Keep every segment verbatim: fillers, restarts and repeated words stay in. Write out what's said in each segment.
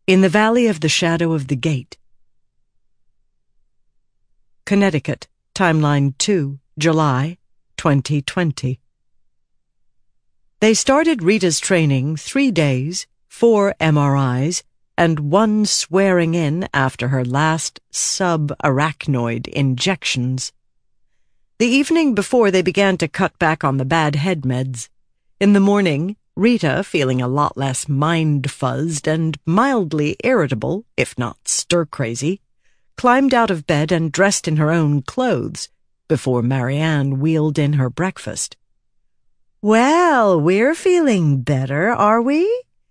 In the Valley of the Shadow of the Gate. Connecticut, Timeline two, July, twenty twenty. They started Rita's training three days, four M R Is, and one swearing in after her last sub-arachnoid injections. The evening before, they began to cut back on the bad head meds. In the morning, Rita, feeling a lot less mind-fuzzed and mildly irritable, if not stir-crazy, climbed out of bed and dressed in her own clothes before Marianne wheeled in her breakfast. "Well, we're feeling better, are we?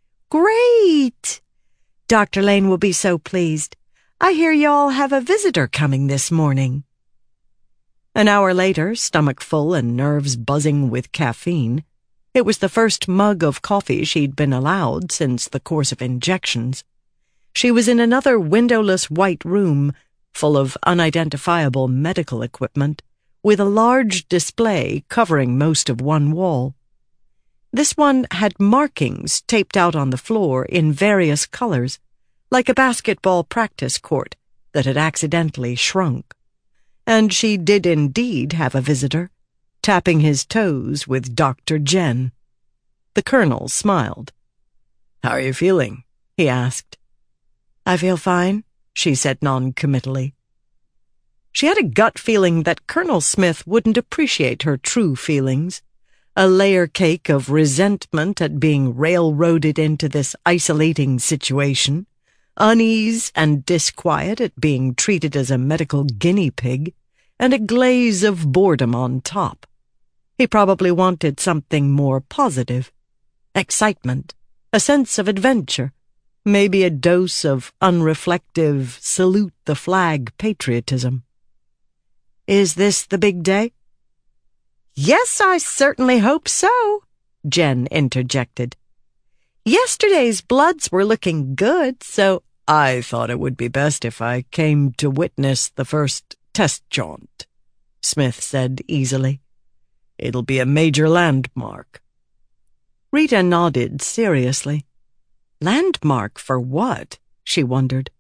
Great! Doctor Lane will be so pleased. I hear y'all have a visitor coming this morning." An hour later, stomach full and nerves buzzing with caffeine, it was the first mug of coffee she'd been allowed since the course of injections. She was in another windowless white room, full of unidentifiable medical equipment, with a large display covering most of one wall. This one had markings taped out on the floor in various colors, like a basketball practice court that had accidentally shrunk. And she did indeed have a visitor, tapping his toes with Doctor Jen. The Colonel smiled. "How are you feeling?" he asked. "I feel fine," she said non-committally. She had a gut feeling that Colonel Smith wouldn't appreciate her true feelings, a layer cake of resentment at being railroaded into this isolating situation, unease and disquiet at being treated as a medical guinea pig, and a glaze of boredom on top. He probably wanted something more positive. Excitement, a sense of adventure, maybe a dose of unreflective salute-the-flag patriotism. "Is this the big day?" "Yes, I certainly hope so," Jen interjected. "Yesterday's bloods were looking good, so—" "I thought it would be best if I came to witness the first test jaunt," Smith said easily. "It'll be a major landmark." Rita nodded seriously. Landmark for what? She wondered.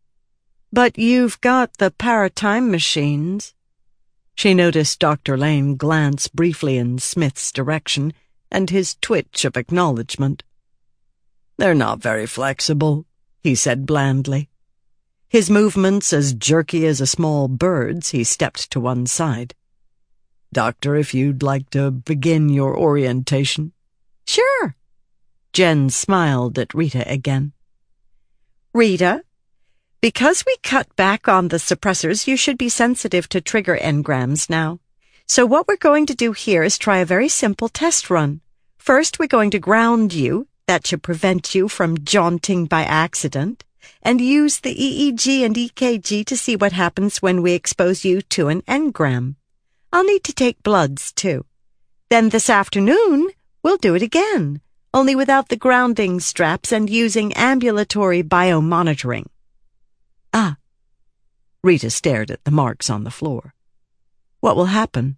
"But you've got the paratime machines." She noticed Doctor Lane glance briefly in Smith's direction and his twitch of acknowledgement. "They're not very flexible," he said blandly. His movements as jerky as a small bird's, he stepped to one side. "Doctor, if you'd like to begin your orientation." "Sure." Jen smiled at Rita again. "Rita, because we cut back on the suppressors, you should be sensitive to trigger engrams now. So what we're going to do here is try a very simple test run. First, we're going to ground you. That should prevent you from jaunting by accident. And use the E E G and E K G to see what happens when we expose you to an engram. I'll need to take bloods, too. Then this afternoon, we'll do it again, only without the grounding straps and using ambulatory biomonitoring." "Ah." Rita stared at the marks on the floor. "What will happen?"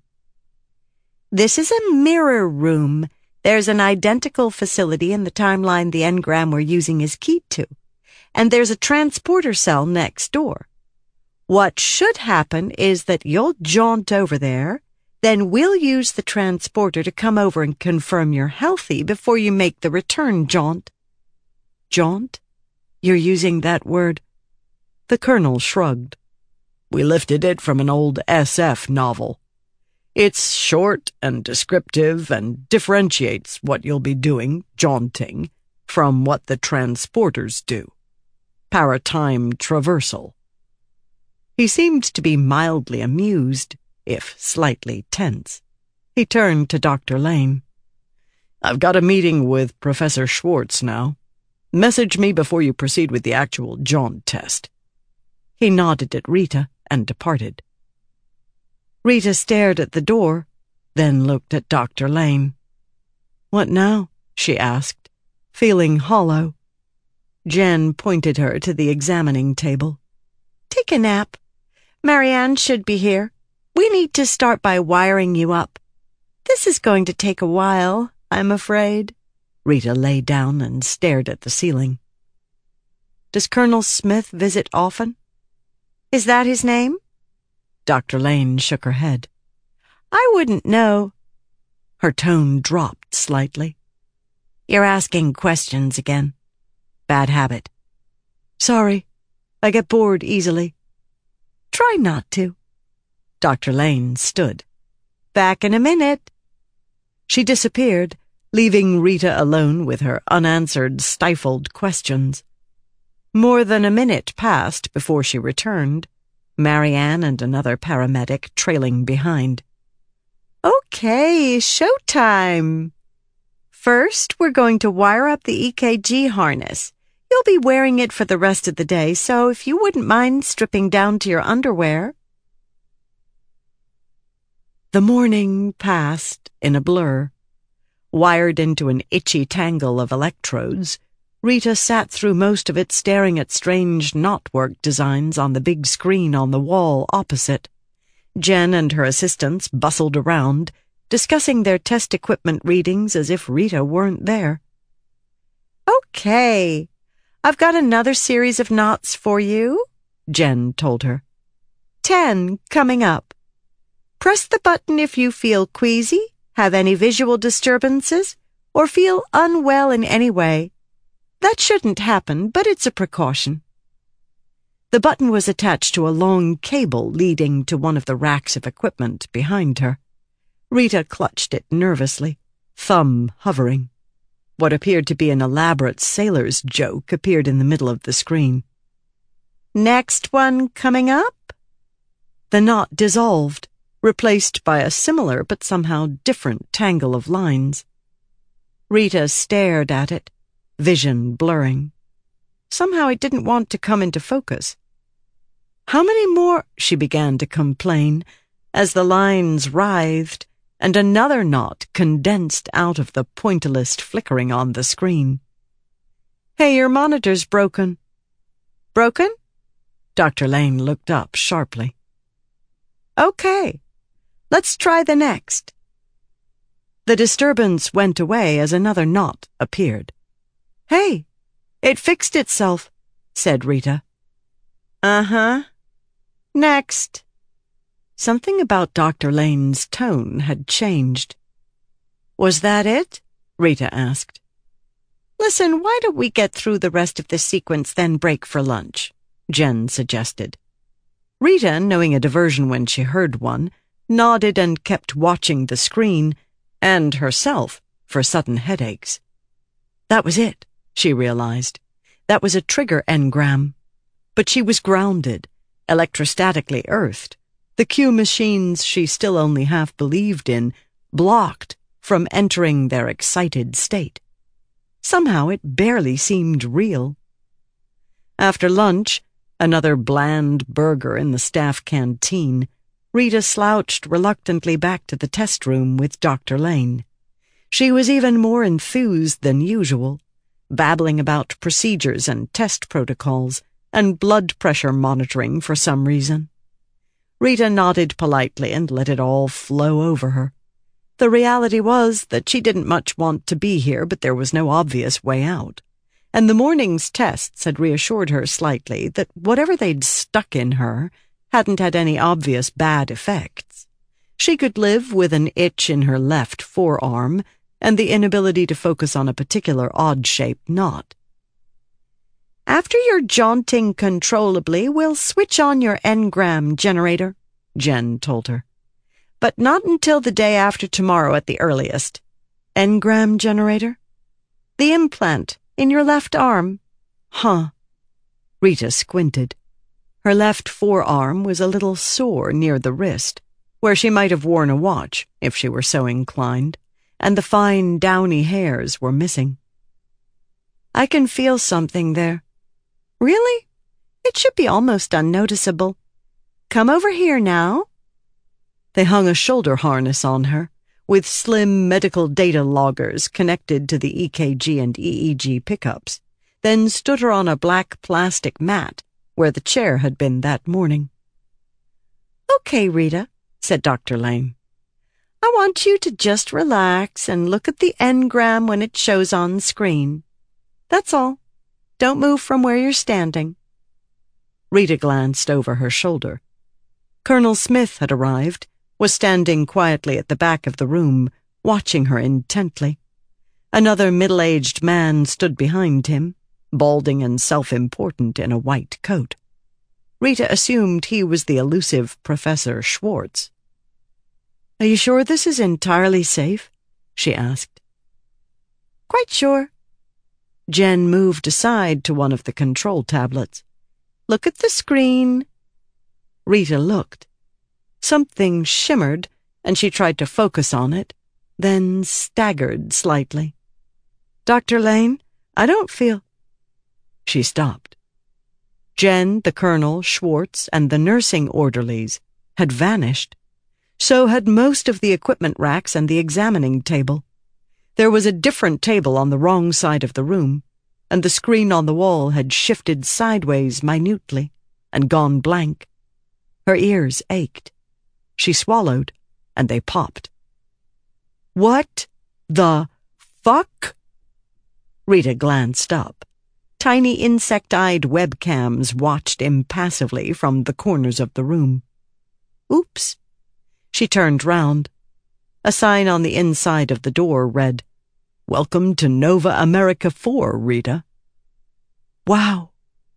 "This is a mirror room. There's an identical facility in the timeline the engram we're using is keyed to. And there's a transporter cell next door. What should happen is that you'll jaunt over there, then we'll use the transporter to come over and confirm you're healthy before you make the return jaunt." "Jaunt? You're using that word?" The Colonel shrugged. "We lifted it from an old S F novel. It's short and descriptive and differentiates what you'll be doing, jaunting, from what the transporters do. Paratime traversal." He seemed to be mildly amused, if slightly tense. He turned to Doctor Lane. "I've got a meeting with Professor Schwartz now. Message me before you proceed with the actual jaunt test." He nodded at Rita and departed. Rita stared at the door, then looked at Doctor Lane. "What now?" she asked, feeling hollow. Jen pointed her to the examining table. "Take a nap. Marianne should be here. We need to start by wiring you up. This is going to take a while, I'm afraid." Rita lay down and stared at the ceiling. Does Colonel Smith visit often?" "Is that his name?" Doctor Lane shook her head. "I wouldn't know." Her tone dropped slightly. "You're asking questions again. Bad habit." "Sorry. I get bored easily." "Try not to." Doctor Lane stood. "Back in a minute." She disappeared, leaving Rita alone with her unanswered, stifled questions. More than a minute passed before she returned, Marianne and another paramedic trailing behind. "Okay, showtime. First, we're going to wire up the E K G harness. You'll be wearing it for the rest of the day, so if you wouldn't mind stripping down to your underwear." The morning passed in a blur. Wired into an itchy tangle of electrodes, Rita sat through most of it staring at strange knotwork designs on the big screen on the wall opposite. Jen and her assistants bustled around, discussing their test equipment readings as if Rita weren't there. "Okay, I've got another series of knots for you," Jen told her. Ten coming up. Press the button if you feel queasy, have any visual disturbances, or feel unwell in any way. That shouldn't happen, but it's a precaution. The button was attached to a long cable leading to one of the racks of equipment behind her. Rita clutched it nervously, thumb hovering. What appeared to be an elaborate sailor's joke appeared in the middle of the screen. "Next one coming up?" The knot dissolved, replaced by a similar but somehow different tangle of lines. Rita stared at it, vision blurring. Somehow it didn't want to come into focus. "How many more?" she began to complain, as the lines writhed and another knot condensed out of the pointillist flickering on the screen. "Hey, your monitor's broken." "Broken?" Doctor Lane looked up sharply. "Okay, let's try the next." The disturbance went away as another knot appeared. "Hey, it fixed itself," said Rita. "Uh-huh. Next." Something about Doctor Lane's tone had changed. "Was that it?" Rita asked. "Listen, why don't we get through the rest of this sequence, then break for lunch?" Jen suggested. Rita, knowing a diversion when she heard one, nodded and kept watching the screen, and herself, for sudden headaches. That was it, she realized. That was a trigger engram. But she was grounded, electrostatically earthed. The Q machines she still only half believed in, blocked from entering their excited state. Somehow it barely seemed real. After lunch, another bland burger in the staff canteen, Rita slouched reluctantly back to the test room with Doctor Lane. She was even more enthused than usual, babbling about procedures and test protocols and blood pressure monitoring for some reason. Rita nodded politely and let it all flow over her. The reality was that she didn't much want to be here, but there was no obvious way out. And the morning's tests had reassured her slightly that whatever they'd stuck in her hadn't had any obvious bad effects. She could live with an itch in her left forearm and the inability to focus on a particular odd-shaped knot. "After you're jaunting controllably, we'll switch on your engram generator," Jen told her. "But not until the day after tomorrow at the earliest." "Engram generator?" "The implant in your left arm." "Huh." Rita squinted. Her left forearm was a little sore near the wrist, where she might have worn a watch if she were so inclined, and the fine downy hairs were missing. "I can feel something there." "Really? It should be almost unnoticeable. Come over here now." They hung a shoulder harness on her, with slim medical data loggers connected to the E K G and E E G pickups, then stood her on a black plastic mat where the chair had been that morning. "Okay, Rita," said Doctor Lane. "I want you to just relax and look at the engram when it shows on screen. That's all. Don't move from where you're standing." Rita glanced over her shoulder. Colonel Smith had arrived, was standing quietly at the back of the room, watching her intently. Another middle-aged man stood behind him, balding and self-important in a white coat. Rita assumed he was the elusive Professor Schwartz. "Are you sure this is entirely safe?" she asked. "Quite sure." Jen moved aside to one of the control tablets. "Look at the screen." Rita looked. Something shimmered, and she tried to focus on it, then staggered slightly. "Doctor Lane, I don't feel—" She stopped. Jen, the colonel, Schwartz, and the nursing orderlies had vanished. So had most of the equipment racks and the examining table. There was a different table on the wrong side of the room, and the screen on the wall had shifted sideways minutely and gone blank. Her ears ached. She swallowed, and they popped. "What the fuck?" Rita glanced up. Tiny insect-eyed webcams watched impassively from the corners of the room. "Oops." She turned round. A sign on the inside of the door read, "Welcome to Nova America four, Rita." Wow.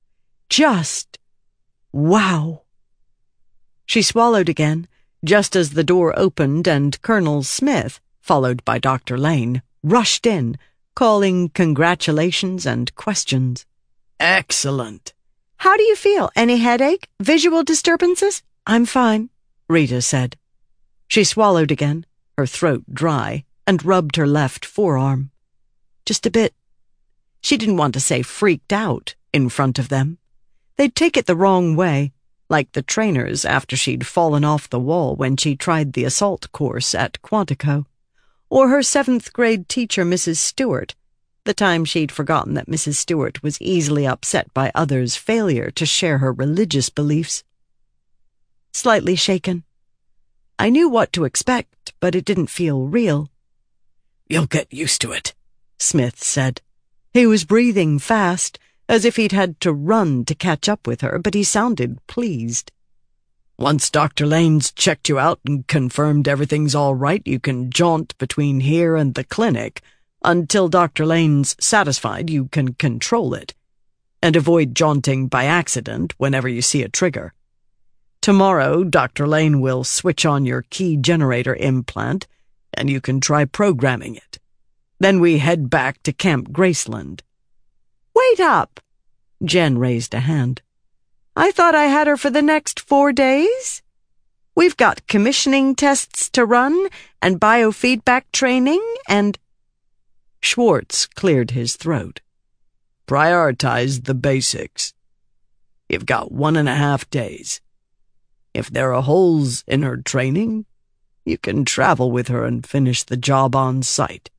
Just wow. She swallowed again, just as the door opened and Colonel Smith, followed by Doctor Lane, rushed in, calling congratulations and questions. "Excellent." "How do you feel? Any headache? Visual disturbances?" "I'm fine," Rita said. She swallowed again, her throat dry, and rubbed her left forearm. Just a bit. She didn't want to say freaked out in front of them. They'd take it the wrong way, like the trainers after she'd fallen off the wall when she tried the assault course at Quantico, or her seventh-grade teacher, Missus Stewart, the time she'd forgotten that Missus Stewart was easily upset by others' failure to share her religious beliefs. Slightly shaken. I knew what to expect, but it didn't feel real. "You'll get used to it," Smith said. He was breathing fast, as if he'd had to run to catch up with her, but he sounded pleased. "Once Doctor Lane's checked you out and confirmed everything's all right, you can jaunt between here and the clinic. Until Doctor Lane's satisfied, you can control it, and avoid jaunting by accident whenever you see a trigger. Tomorrow, Doctor Lane will switch on your key generator implant, and you can try programming it. Then we head back to Camp Graceland." "Wait up!" Jen raised a hand. "I thought I had her for the next four days. We've got commissioning tests to run, and biofeedback training, and—" Schwartz cleared his throat. "Prioritize the basics. You've got one and a half days. If there are holes in her training, you can travel with her and finish the job on site."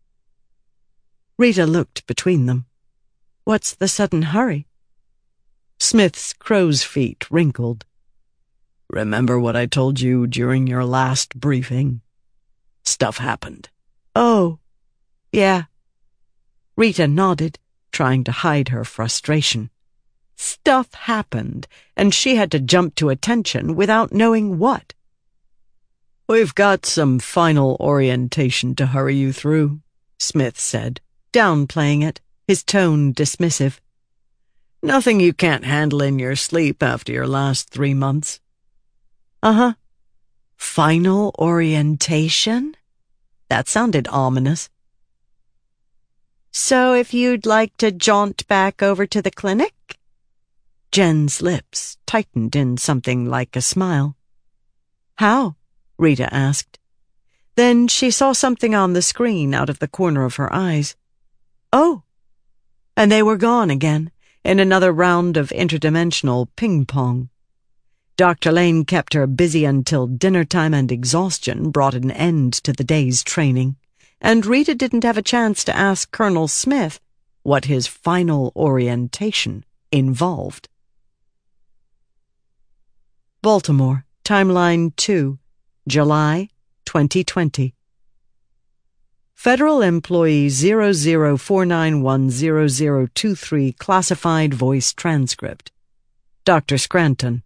Rita looked between them. "What's the sudden hurry?" Smith's crow's feet wrinkled. "Remember what I told you during your last briefing? Stuff happened." "Oh, yeah." Rita nodded, trying to hide her frustration. Stuff happened, and she had to jump to attention without knowing what. "We've got some final orientation to hurry you through," Smith said, downplaying it, his tone dismissive. "Nothing you can't handle in your sleep after your last three months." "Uh-huh. Final orientation?" That sounded ominous. "So if you'd like to jaunt back over to the clinic?" Jen's lips tightened in something like a smile. "How?" Rita asked. Then she saw something on the screen out of the corner of her eyes. "Oh!" And they were gone again, in another round of interdimensional ping-pong. Doctor Lane kept her busy until dinner time and exhaustion brought an end to the day's training, and Rita didn't have a chance to ask Colonel Smith what his final orientation involved. Baltimore, Timeline two, July twenty twenty. Federal Employee zero zero four nine one zero zero two three Classified Voice Transcript. Doctor Scranton.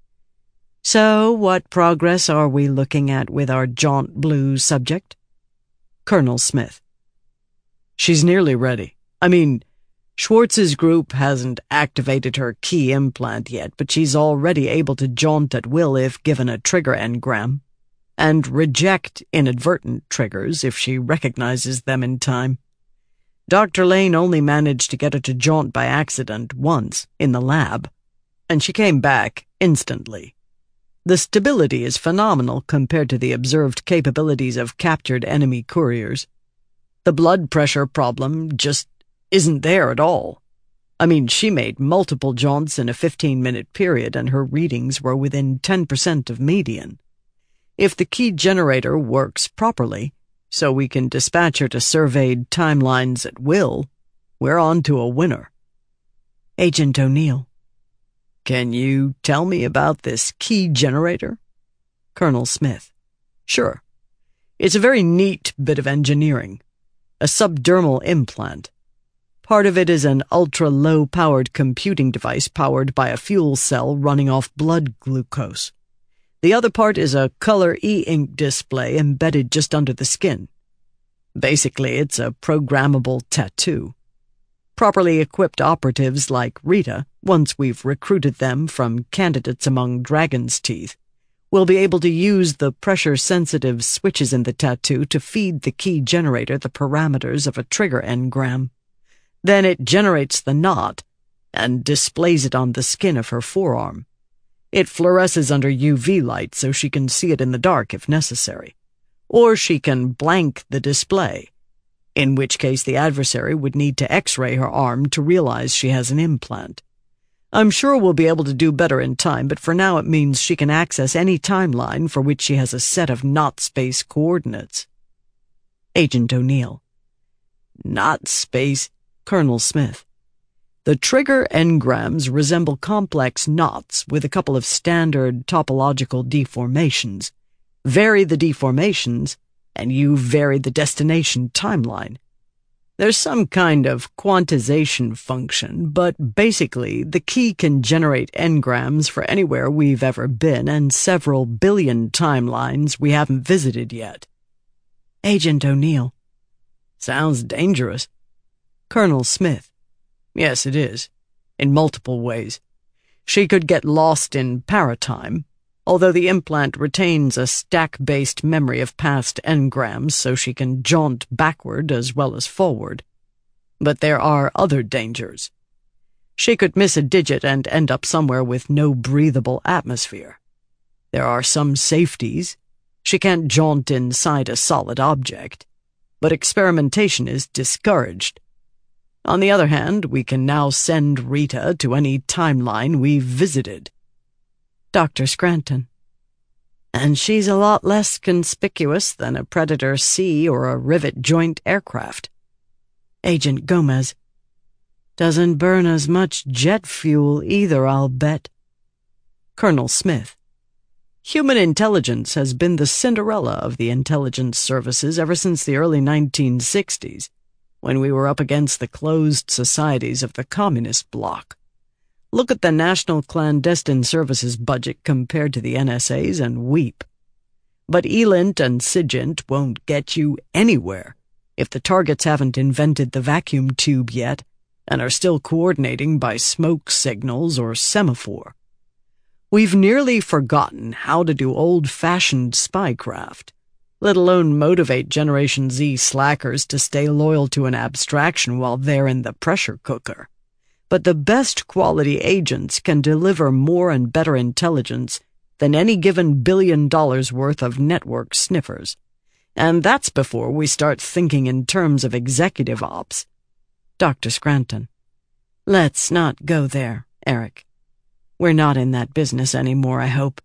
So, what progress are we looking at with our jaunt blue subject? Colonel Smith. She's nearly ready. I mean, Schwartz's group hasn't activated her key implant yet, but she's already able to jaunt at will if given a trigger engram, and reject inadvertent triggers if she recognizes them in time. Doctor Lane only managed to get her to jaunt by accident once, in the lab, and she came back instantly. The stability is phenomenal compared to the observed capabilities of captured enemy couriers. The blood pressure problem just isn't there at all. I mean, she made multiple jaunts in a fifteen-minute period, and her readings were within ten percent of median. If the key generator works properly, so we can dispatch her to surveyed timelines at will, we're on to a winner. Agent O'Neill. Can you tell me about this key generator? Colonel Smith. Sure. It's a very neat bit of engineering. A subdermal implant. Part of it is an ultra-low-powered computing device powered by a fuel cell running off blood glucose. The other part is a color e-ink display embedded just under the skin. Basically, it's a programmable tattoo. Properly equipped operatives like Rita, once we've recruited them from candidates among Dragon's Teeth, will be able to use the pressure-sensitive switches in the tattoo to feed the key generator the parameters of a trigger engram. Then it generates the knot and displays it on the skin of her forearm. It fluoresces under U V light so she can see it in the dark if necessary. Or she can blank the display, in which case the adversary would need to X-ray her arm to realize she has an implant. I'm sure we'll be able to do better in time, but for now it means she can access any timeline for which she has a set of knot space coordinates. Agent O'Neill. Knot space? Colonel Smith. The trigger engrams resemble complex knots with a couple of standard topological deformations. Vary the deformations, and you vary the destination timeline. There's some kind of quantization function, but basically the key can generate engrams for anywhere we've ever been and several billion timelines we haven't visited yet. Agent O'Neill. Sounds dangerous. Colonel Smith. Yes, it is, in multiple ways. She could get lost in paratime, although the implant retains a stack-based memory of past engrams so she can jaunt backward as well as forward. But there are other dangers. She could miss a digit and end up somewhere with no breathable atmosphere. There are some safeties. She can't jaunt inside a solid object, but experimentation is discouraged. On the other hand, we can now send Rita to any timeline we've visited. Doctor Scranton. And she's a lot less conspicuous than a Predator C or a Rivet joint aircraft. Agent Gomez. Doesn't burn as much jet fuel either, I'll bet. Colonel Smith. Human intelligence has been the Cinderella of the intelligence services ever since the early nineteen sixties. When we were up against the closed societies of the communist bloc. Look at the National Clandestine Services budget compared to the N S A's and weep. But ELINT and SIGINT won't get you anywhere if the targets haven't invented the vacuum tube yet and are still coordinating by smoke signals or semaphore. We've nearly forgotten how to do old-fashioned spycraft, let alone motivate Generation Z slackers to stay loyal to an abstraction while they're in the pressure cooker. But the best quality agents can deliver more and better intelligence than any given billion dollars worth of network sniffers. And that's before we start thinking in terms of executive ops. Doctor Scranton. Let's not go there, Eric. We're not in that business anymore, I hope.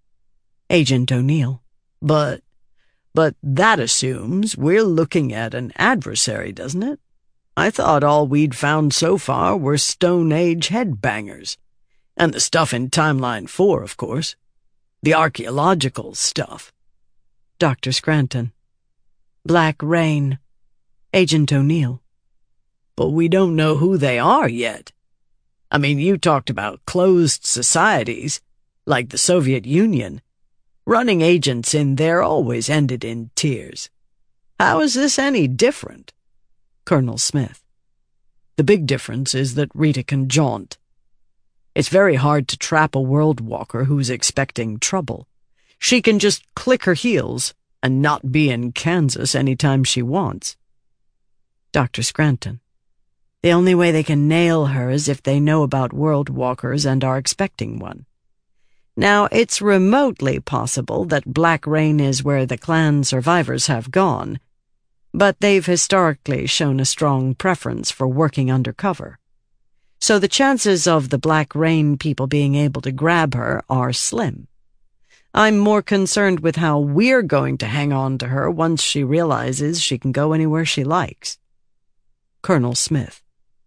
Agent O'Neill. But... But that assumes we're looking at an adversary, doesn't it? I thought all we'd found so far were Stone Age headbangers. And the stuff in Timeline four, of course. The archaeological stuff. Doctor Scranton. Black Rain. Agent O'Neill. But we don't know who they are yet. I mean, you talked about closed societies, like the Soviet Union. Running agents in there always ended in tears. How is this any different? Colonel Smith. The big difference is that Rita can jaunt. It's very hard to trap a world walker who's expecting trouble. She can just click her heels and not be in Kansas anytime she wants. Doctor Scranton. The only way they can nail her is if they know about world walkers and are expecting one. Now, it's remotely possible that Black Rain is where the clan survivors have gone, but they've historically shown a strong preference for working undercover. So the chances of the Black Rain people being able to grab her are slim. I'm more concerned with how we're going to hang on to her once she realizes she can go anywhere she likes. Colonel Smith.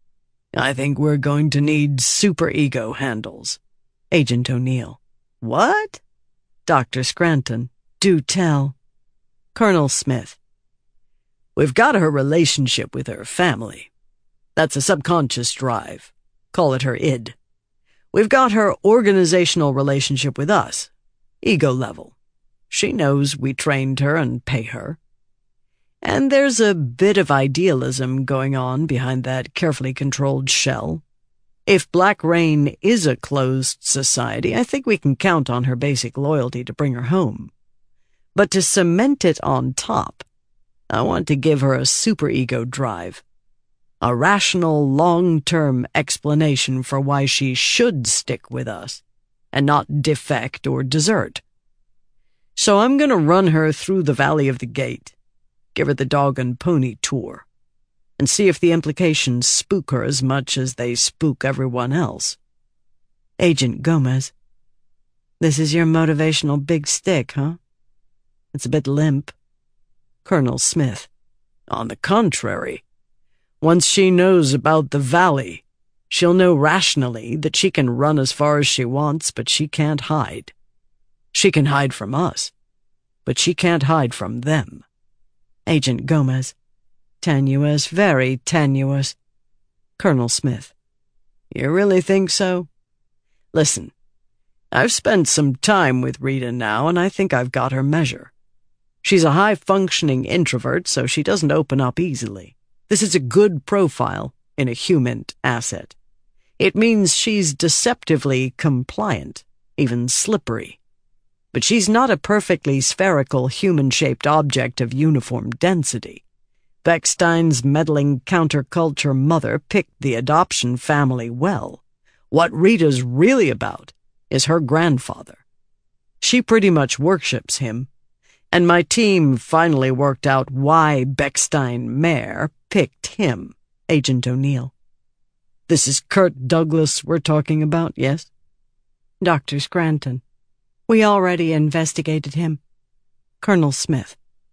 I think we're going to need superego handles. Agent O'Neill. What? Doctor Scranton. Do tell. Colonel Smith. We've got her relationship with her family. That's a subconscious drive. Call it her id. We've got her organizational relationship with us. Ego level. She knows we trained her and pay her. And there's a bit of idealism going on behind that carefully controlled shell. If Black Rain is a closed society, I think we can count on her basic loyalty to bring her home. But to cement it on top, I want to give her a superego drive. A rational, long-term explanation for why she should stick with us, and not defect or desert. So I'm going to run her through the Valley of the Gate, give her the dog and pony tour, and see if the implications spook her as much as they spook everyone else. Agent Gomez. This is your motivational big stick, huh? It's a bit limp. Colonel Smith. On the contrary. Once she knows about the valley, she'll know rationally that she can run as far as she wants, but she can't hide. She can hide from us, but she can't hide from them. Agent Gomez. Tenuous, very tenuous. Colonel Smith. You really think so? Listen, I've spent some time with Rita now, and I think I've got her measure. She's a high-functioning introvert, so she doesn't open up easily. This is a good profile in a human asset. It means she's deceptively compliant, even slippery. But she's not a perfectly spherical, human-shaped object of uniform density. Beckstein's meddling counterculture mother picked the adoption family well. What Rita's really about is her grandfather. She pretty much worships him. And my team finally worked out why Beckstein Mare picked him, Agent O'Neill. This is Kurt Douglas we're talking about, yes? Doctor Scranton. We already investigated him. Colonel Smith.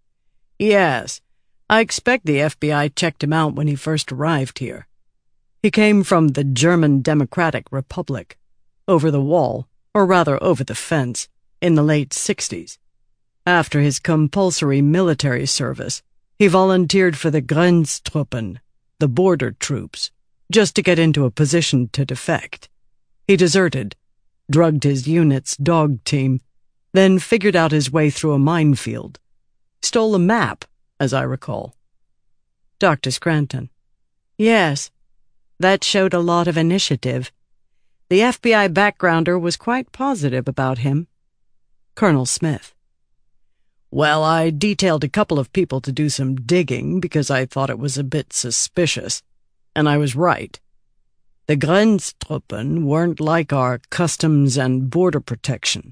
Yes, I expect the F B I checked him out when he first arrived here. He came from the German Democratic Republic, over the wall, or rather over the fence, in the late sixties. After his compulsory military service, he volunteered for the Grenztruppen, the border troops, just to get into a position to defect. He deserted, drugged his unit's dog team, then figured out his way through a minefield. Stole a map, as I recall. Doctor Scranton. Yes, that showed a lot of initiative. The F B I backgrounder was quite positive about him. Colonel Smith. Well, I detailed a couple of people to do some digging because I thought it was a bit suspicious, and I was right. The Grenztruppen weren't like our Customs and Border Protection.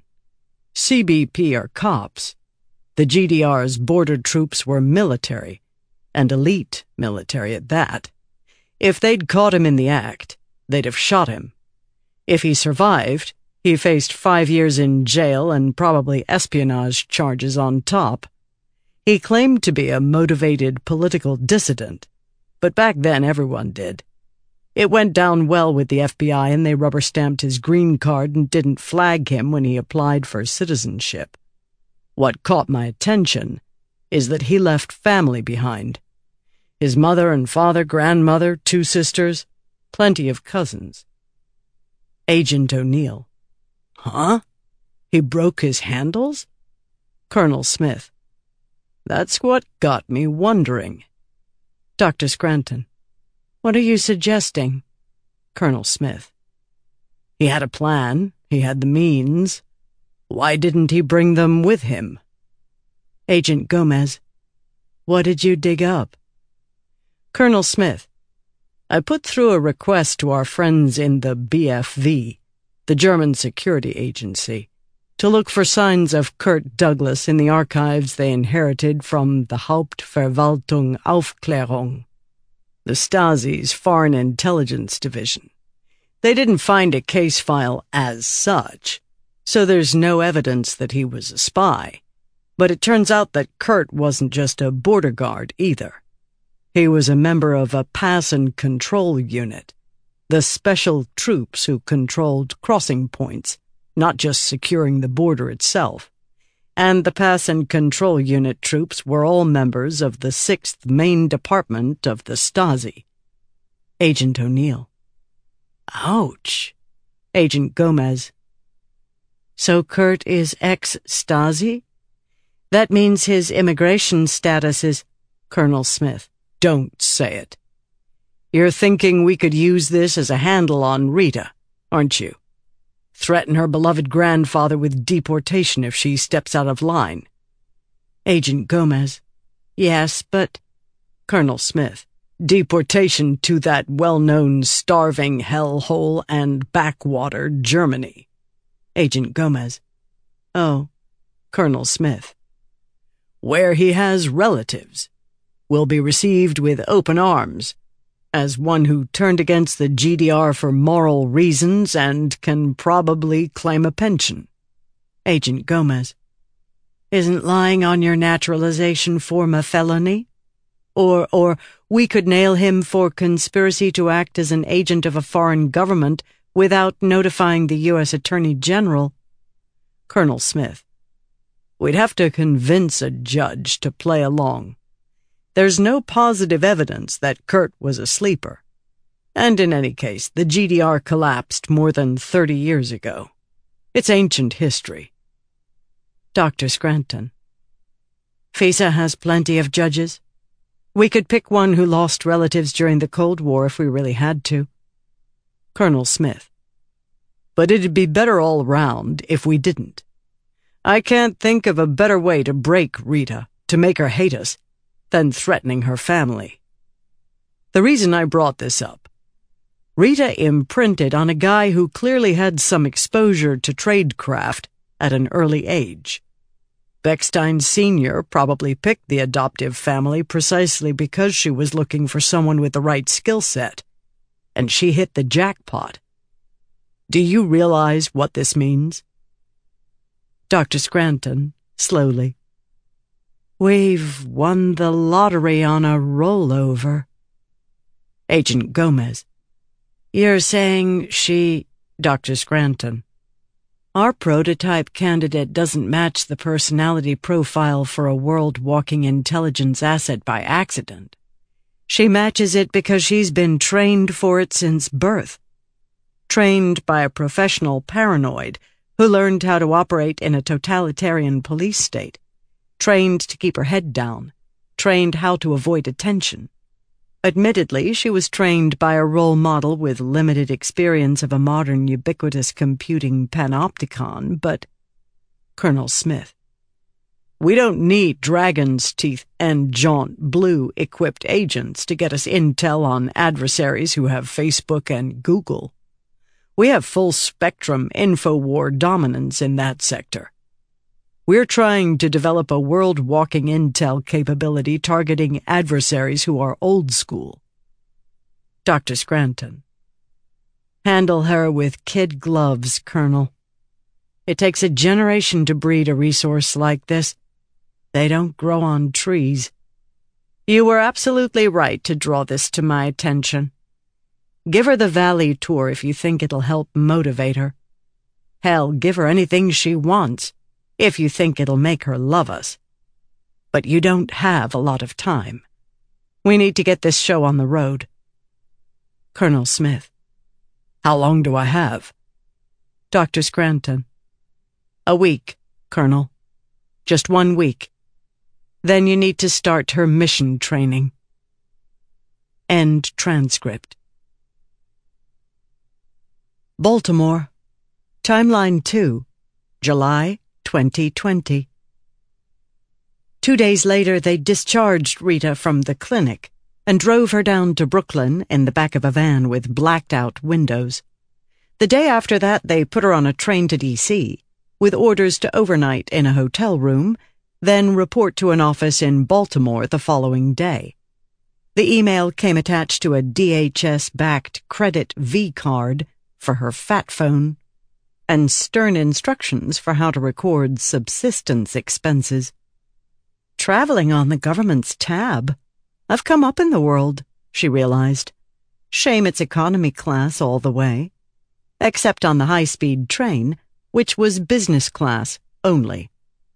C B P are cops. The G D R's border troops were military, and elite military at that. If they'd caught him in the act, they'd have shot him. If he survived, he faced five years in jail and probably espionage charges on top. He claimed to be a motivated political dissident, but back then everyone did. It went down well with the F B I and they rubber-stamped his green card and didn't flag him when he applied for citizenship. What caught my attention is that he left family behind. His mother and father, grandmother, two sisters, plenty of cousins. Agent O'Neill. Huh? He broke his handles? Colonel Smith. That's what got me wondering. Doctor Scranton. What are you suggesting? Colonel Smith. He had a plan. He had the means. Why didn't he bring them with him? Agent Gomez. What did you dig up? Colonel Smith. I put through a request to our friends in the B F V, the German security agency, to look for signs of Kurt Douglas in the archives they inherited from the Hauptverwaltung Aufklärung, the Stasi's Foreign Intelligence Division. They didn't find a case file as such, so there's no evidence that he was a spy. But it turns out that Kurt wasn't just a border guard either. He was a member of a pass and control unit, the special troops who controlled crossing points, not just securing the border itself. And the pass and control unit troops were all members of the sixth Main Department of the Stasi. Agent O'Neill. Ouch. Agent Gomez. So Kurt is ex-Stasi? That means his immigration status is... Colonel Smith. Don't say it. You're thinking we could use this as a handle on Rita, aren't you? Threaten her beloved grandfather with deportation if she steps out of line. Agent Gomez. Yes, but... Colonel Smith. Deportation to that well-known starving hellhole and backwater Germany. Agent Gomez. Oh. Colonel Smith. Where he has relatives, will be received with open arms, as one who turned against the G D R for moral reasons and can probably claim a pension. Agent Gomez. Isn't lying on your naturalization form a felony? Or, or we could nail him for conspiracy to act as an agent of a foreign government without notifying the U S Attorney General. Colonel Smith. We'd have to convince a judge to play along. There's no positive evidence that Kurt was a sleeper. And in any case, the G D R collapsed more than thirty years ago. It's ancient history. Doctor Scranton. FISA has plenty of judges. We could pick one who lost relatives during the Cold War if we really had to. Colonel Smith. But it'd be better all round if we didn't. I can't think of a better way to break Rita, to make her hate us, than threatening her family. The reason I brought this up, Rita imprinted on a guy who clearly had some exposure to tradecraft at an early age. Beckstein Senior probably picked the adoptive family precisely because she was looking for someone with the right skill set, and she hit the jackpot. Do you realize what this means? Doctor Scranton, slowly. We've won the lottery on a rollover. Agent Gomez. You're saying she... Doctor Scranton. Our prototype candidate doesn't match the personality profile for a world-walking intelligence asset by accident. She matches it because she's been trained for it since birth. Trained by a professional paranoid who learned how to operate in a totalitarian police state, trained to keep her head down, trained how to avoid attention. Admittedly, she was trained by a role model with limited experience of a modern ubiquitous computing panopticon, but... Colonel Smith. We don't need dragon's teeth and jaunt blue-equipped agents to get us intel on adversaries who have Facebook and Google. We have full-spectrum InfoWar dominance in that sector. We're trying to develop a world-walking intel capability targeting adversaries who are old school. Doctor Scranton. Handle her with kid gloves, Colonel. It takes a generation to breed a resource like this. They don't grow on trees. You were absolutely right to draw this to my attention. Give her the Valley tour if you think it'll help motivate her. Hell, give her anything she wants, if you think it'll make her love us. But you don't have a lot of time. We need to get this show on the road. Colonel Smith. How long do I have? Doctor Scranton. A week, Colonel. Just one week. Then you need to start her mission training. End transcript. Baltimore. Timeline two, July twenty twenty. Two days later, they discharged Rita from the clinic and drove her down to Brooklyn in the back of a van with blacked-out windows. The day after that, they put her on a train to D C, with orders to overnight in a hotel room, then report to an office in Baltimore the following day. The email came attached to a D H S-backed credit V card for her fat phone, and stern instructions for how to record subsistence expenses. Traveling on the government's tab. I've come up in the world, she realized. Shame it's economy class all the way. Except on the high-speed train, which was business class only.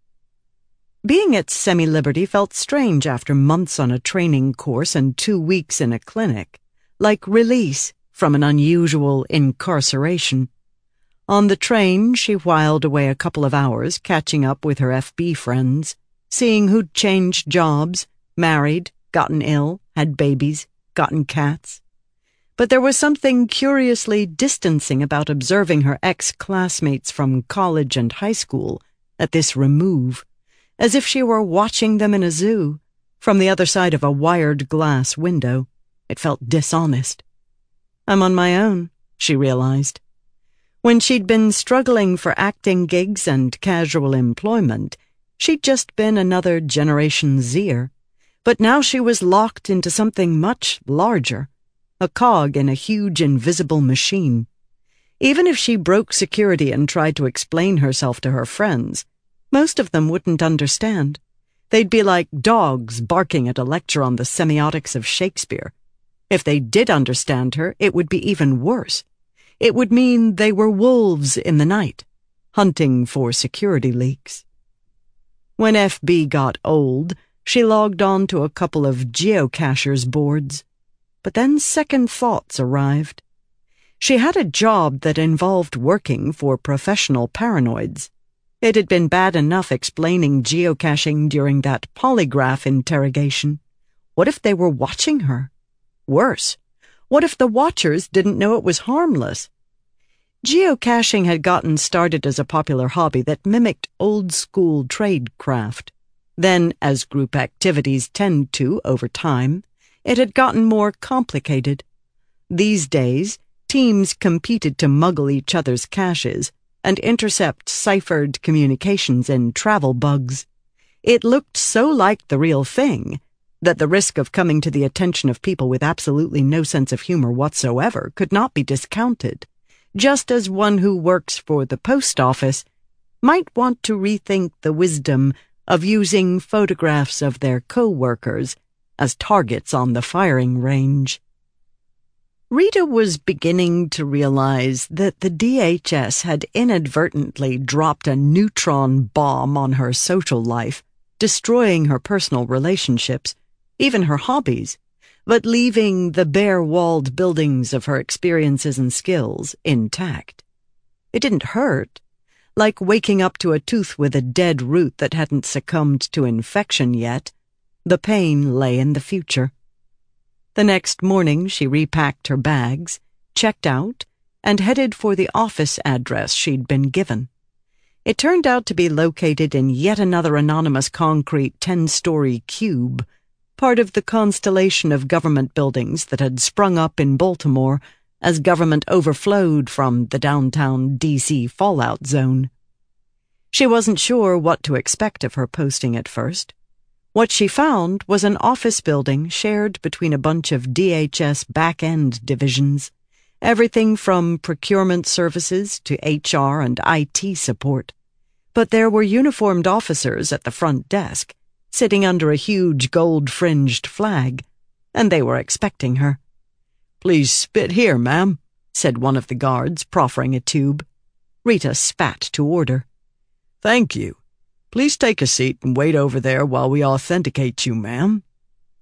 Being at Semi-Liberty felt strange after months on a training course and two weeks in a clinic, like release from an unusual incarceration. On the train, she whiled away a couple of hours catching up with her F B friends, seeing who'd changed jobs, married, gotten ill, had babies, gotten cats. But there was something curiously distancing about observing her ex-classmates from college and high school at this remove, as if she were watching them in a zoo, from the other side of a wired glass window. It felt dishonest. I'm on my own, she realized. When she'd been struggling for acting gigs and casual employment, she'd just been another Generation Zer, but now she was locked into something much larger, a cog in a huge invisible machine. Even if she broke security and tried to explain herself to her friends, most of them wouldn't understand. They'd be like dogs barking at a lecture on the semiotics of Shakespeare. If they did understand her, it would be even worse. It would mean they were wolves in the night, hunting for security leaks. When F B got old, she logged on to a couple of geocachers' boards. But then second thoughts arrived. She had a job that involved working for professional paranoids. It had been bad enough explaining geocaching during that polygraph interrogation. What if they were watching her? Worse, what if the watchers didn't know it was harmless? Geocaching had gotten started as a popular hobby that mimicked old-school tradecraft. Then, as group activities tend to over time, it had gotten more complicated. These days, teams competed to muggle each other's caches and intercept ciphered communications in travel bugs. It looked so like the real thing that the risk of coming to the attention of people with absolutely no sense of humor whatsoever could not be discounted, just as one who works for the post office might want to rethink the wisdom of using photographs of their co-workers as targets on the firing range. Rita was beginning to realize that the D H S had inadvertently dropped a neutron bomb on her social life, destroying her personal relationships, even her hobbies, but leaving the bare-walled buildings of her experiences and skills intact. It didn't hurt, like waking up to a tooth with a dead root that hadn't succumbed to infection yet. The pain lay in the future. The next morning she repacked her bags, checked out, and headed for the office address she'd been given. It turned out to be located in yet another anonymous concrete ten-story cube, part of the constellation of government buildings that had sprung up in Baltimore as government overflowed from the downtown D C fallout zone. She wasn't sure what to expect of her posting at first. What she found was an office building shared between a bunch of D H S back-end divisions, everything from procurement services to H R and I T support. But there were uniformed officers at the front desk, sitting under a huge gold-fringed flag, and they were expecting her. "Please spit here, ma'am," said one of the guards, proffering a tube. Rita spat to order. "Thank you. Please take a seat and wait over there while we authenticate you, ma'am."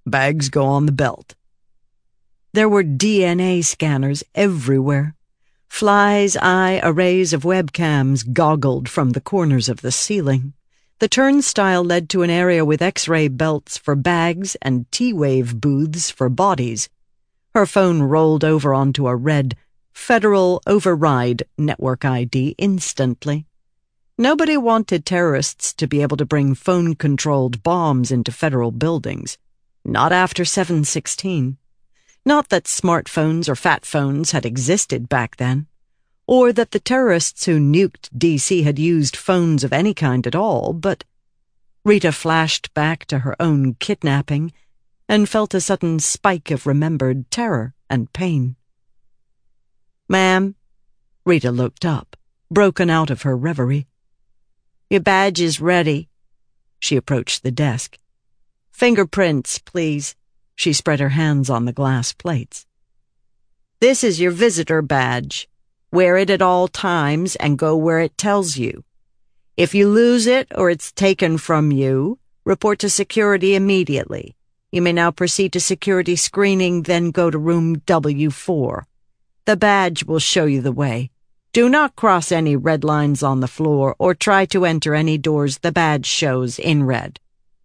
Bags go on the belt." There were D N A scanners everywhere. Flies' eye arrays of webcams goggled from the corners of the ceiling. The turnstile led to an area with X-ray belts for bags and T-wave booths for bodies. Her phone rolled over onto a red Federal Override network I D instantly. Nobody wanted terrorists to be able to bring phone-controlled bombs into federal buildings. Not after seven sixteen. Not that smartphones or fat phones had existed back then, or that the terrorists who nuked D C had used phones of any kind at all, but Rita flashed back to her own kidnapping and felt a sudden spike of remembered terror and pain. "Ma'am," Rita looked up, broken out of her reverie. "Your badge is ready." She approached the desk. "Fingerprints, please." She spread her hands on the glass plates. "This is your visitor badge. Wear it at all times and go where it tells you. If you lose it or it's taken from you, report to security immediately. You may now proceed to security screening, then go to room W four. The badge will show you the way. Do not cross any red lines on the floor or try to enter any doors the badge shows in red."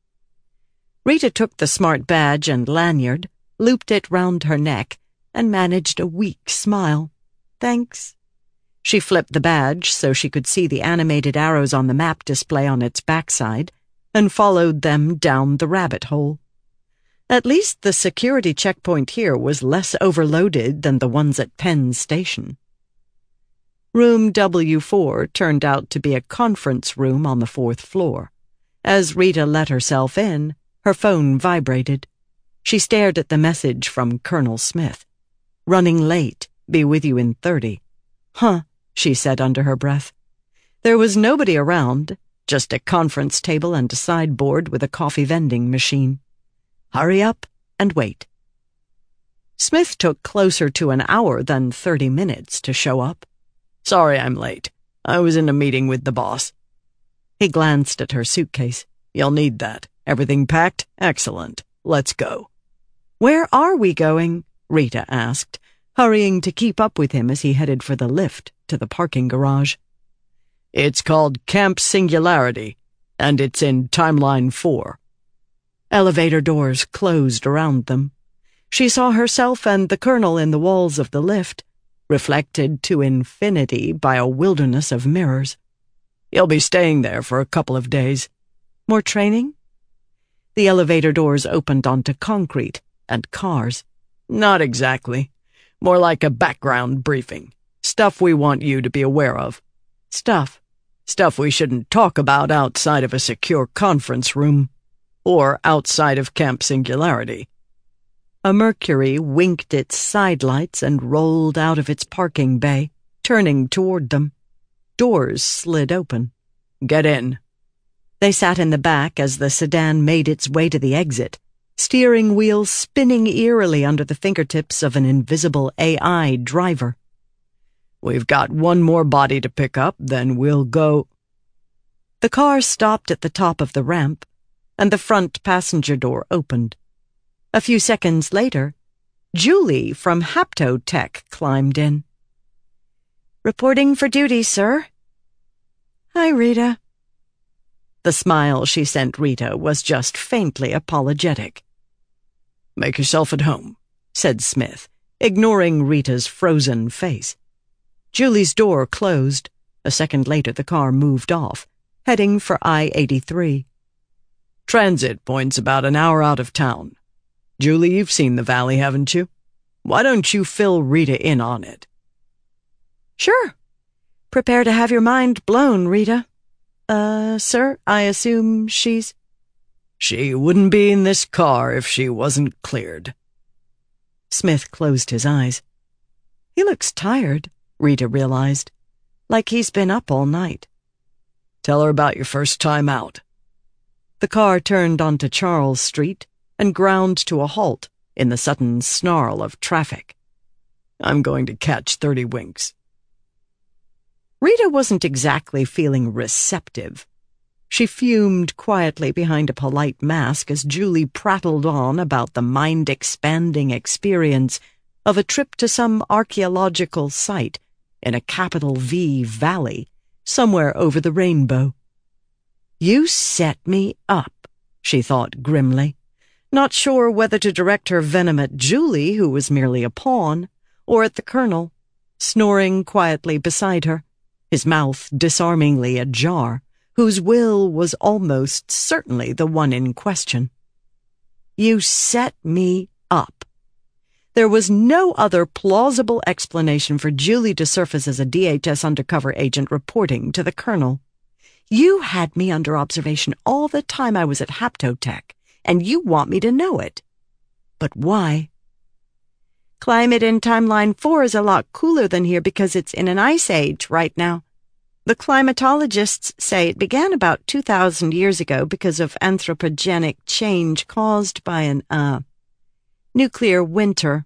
Rita took the smart badge and lanyard, looped it round her neck, and managed a weak smile. "Thanks." She flipped the badge so she could see the animated arrows on the map display on its backside, and followed them down the rabbit hole. At least the security checkpoint here was less overloaded than the ones at Penn Station. Room W four turned out to be a conference room on the fourth floor. As Rita let herself in, her phone vibrated. She stared at the message from Colonel Smith. "Running late. Be with you in thirty. "Huh," she said under her breath. There was nobody around, just a conference table and a sideboard with a coffee vending machine. Hurry up and wait. Smith took closer to an hour than thirty minutes to show up. "Sorry I'm late. I was in a meeting with the boss." He glanced at her suitcase. "You'll need that. Everything packed? Excellent. Let's go." "Where are we going?" Rita asked, hurrying to keep up with him as he headed for the lift to the parking garage. "It's called Camp Singularity, and it's in Timeline four. Elevator doors closed around them. She saw herself and the colonel in the walls of the lift, reflected to infinity by a wilderness of mirrors. "You'll be staying there for a couple of days." "More training?" The elevator doors opened onto concrete and cars. "Not exactly. More like a background briefing. Stuff we want you to be aware of." "Stuff?" "Stuff we shouldn't talk about outside of a secure conference room. Or outside of Camp Singularity." A Mercury winked its sidelights and rolled out of its parking bay, turning toward them. Doors slid open. "Get in." They sat in the back as the sedan made its way to the exit, steering wheel spinning eerily under the fingertips of an invisible A I driver. "We've got one more body to pick up, then we'll go." The car stopped at the top of the ramp, and the front passenger door opened. A few seconds later, Julie from Haptotech climbed in. "Reporting for duty, sir." "Hi, Rita." The smile she sent Rita was just faintly apologetic. "Make yourself at home," said Smith, ignoring Rita's frozen face. Julie's door closed. A second later the car moved off, heading for I eighty-three. "Transit point's about an hour out of town. Julie, you've seen the valley, haven't you? Why don't you fill Rita in on it?" "Sure. Prepare to have your mind blown, Rita. Uh, sir, I assume she's—" "She wouldn't be in this car if she wasn't cleared." Smith closed his eyes. He looks tired, Rita realized, like he's been up all night. "Tell her about your first time out." The car turned onto Charles Street and ground to a halt in the sudden snarl of traffic. "I'm going to catch thirty winks." Rita wasn't exactly feeling receptive. She fumed quietly behind a polite mask as Julie prattled on about the mind-expanding experience of a trip to some archaeological site in a capital V valley somewhere over the rainbow. You set me up, she thought grimly, not sure whether to direct her venom at Julie, who was merely a pawn, or at the colonel, snoring quietly beside her, his mouth disarmingly ajar, whose will was almost certainly the one in question. You set me up. There was no other plausible explanation for Julie to surface as a D H S undercover agent reporting to the colonel. You had me under observation all the time I was at Haptotech, and you want me to know it. But why? Climate in Timeline four is a lot cooler than here because it's in an ice age right now. The climatologists say it began about two thousand years ago because of anthropogenic change caused by an, uh, nuclear winter.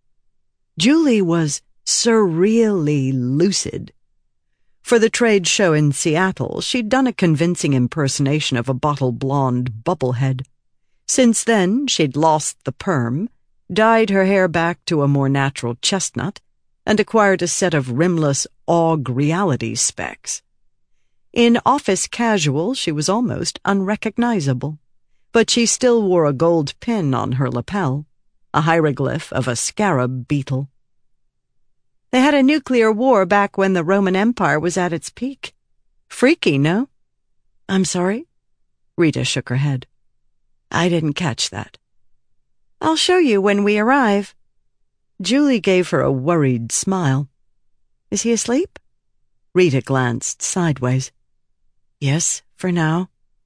Julie was surreally lucid. For the trade show in Seattle, she'd done a convincing impersonation of a bottle-blonde bubblehead. Since then, she'd lost the perm, dyed her hair back to a more natural chestnut, and acquired a set of rimless A U G reality specs. In office casual, she was almost unrecognizable, but she still wore a gold pin on her lapel, a hieroglyph of a scarab beetle. They had a nuclear war back when the Roman Empire was at its peak. Freaky, no? I'm sorry? Rita shook her head. I didn't catch that. I'll show you when we arrive. Julie gave her a worried smile. Is he asleep? Rita glanced sideways. Yes, for now.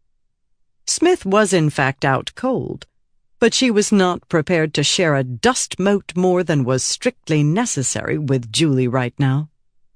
Smith was in fact out cold, but she was not prepared to share a dust mote more than was strictly necessary with Julie right now.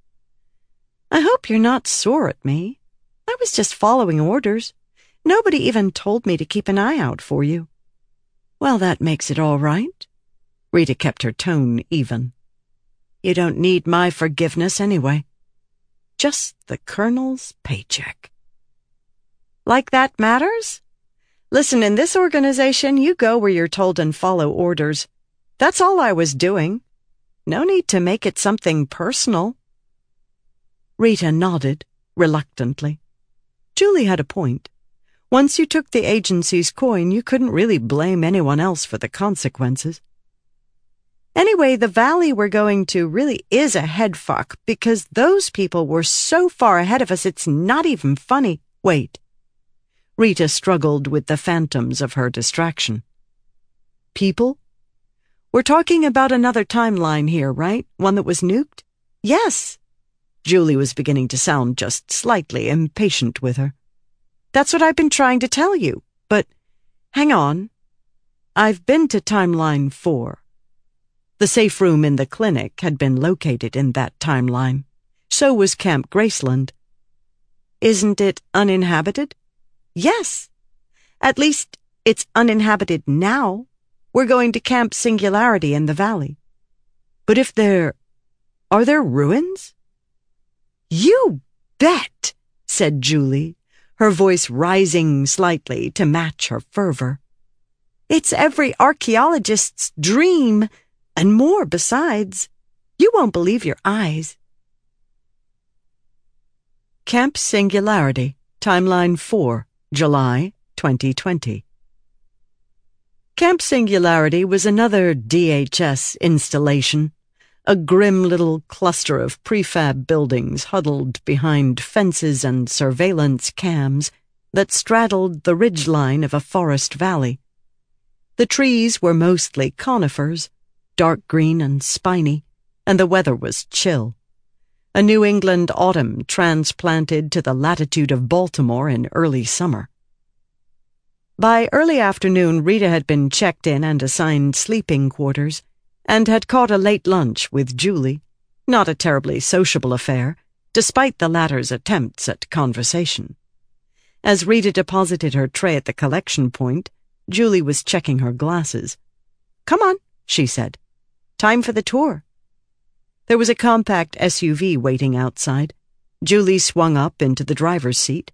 I hope you're not sore at me. I was just following orders. Nobody even told me to keep an eye out for you. Well, that makes it all right. Rita kept her tone even. You don't need my forgiveness anyway. Just the colonel's paycheck. Like that matters? Listen, in this organization, you go where you're told and follow orders. That's all I was doing. No need to make it something personal. Rita nodded, reluctantly. Julie had a point. Once you took the agency's coin, you couldn't really blame anyone else for the consequences. Anyway, the valley we're going to really is a headfuck because those people were so far ahead of us it's not even funny. Wait. Rita struggled with the phantoms of her distraction. People? We're talking about another timeline here, right? One that was nuked? Yes. Julie was beginning to sound just slightly impatient with her. That's what I've been trying to tell you. But hang on. I've been to Timeline four. The safe room in the clinic had been located in that timeline. So was Camp Graceland. Isn't it uninhabited? Yes. At least it's uninhabited now. We're going to Camp Singularity in the valley. But if there... are there ruins? You bet, said Julie, her voice rising slightly to match her fervor. It's every archaeologist's dream, and more besides. You won't believe your eyes. Camp Singularity, Timeline four, July twenty twenty. Camp Singularity was another D H S installation, a grim little cluster of prefab buildings huddled behind fences and surveillance cams that straddled the ridgeline of a forest valley. The trees were mostly conifers, dark green and spiny, and the weather was chill. A New England autumn transplanted to the latitude of Baltimore in early summer. By early afternoon, Rita had been checked in and assigned sleeping quarters, and had caught a late lunch with Julie, not a terribly sociable affair, despite the latter's attempts at conversation. As Rita deposited her tray at the collection point, Julie was checking her glasses. Come on, she said. Time for the tour. There was a compact S U V waiting outside. Julie swung up into the driver's seat.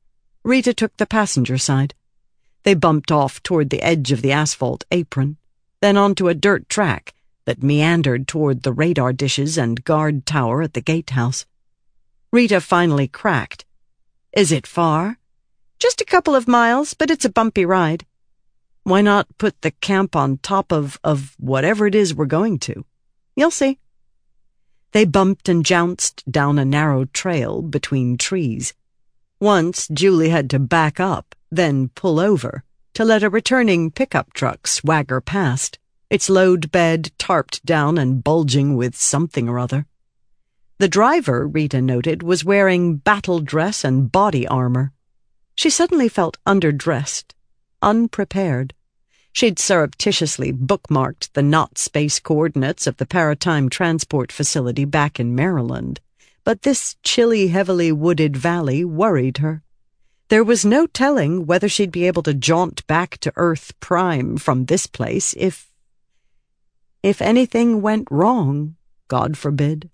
Rita took the passenger side. They bumped off toward the edge of the asphalt apron, then onto a dirt track that meandered toward the radar dishes and guard tower at the gatehouse. Rita finally cracked. "Is it far?" "Just a couple of miles, but it's a bumpy ride." "Why not put the camp on top of, of whatever it is we're going to?" "You'll see." They bumped and jounced down a narrow trail between trees. Once Julie had to back up, then pull over, to let a returning pickup truck swagger past, its load bed tarped down and bulging with something or other. The driver, Rita noted, was wearing battle dress and body armor. She suddenly felt underdressed, unprepared. She'd surreptitiously bookmarked the not space coordinates of the Paratime Transport Facility back in Maryland, but this chilly, heavily wooded valley worried her. There was no telling whether she'd be able to jaunt back to Earth Prime from this place if... if anything went wrong, God forbid.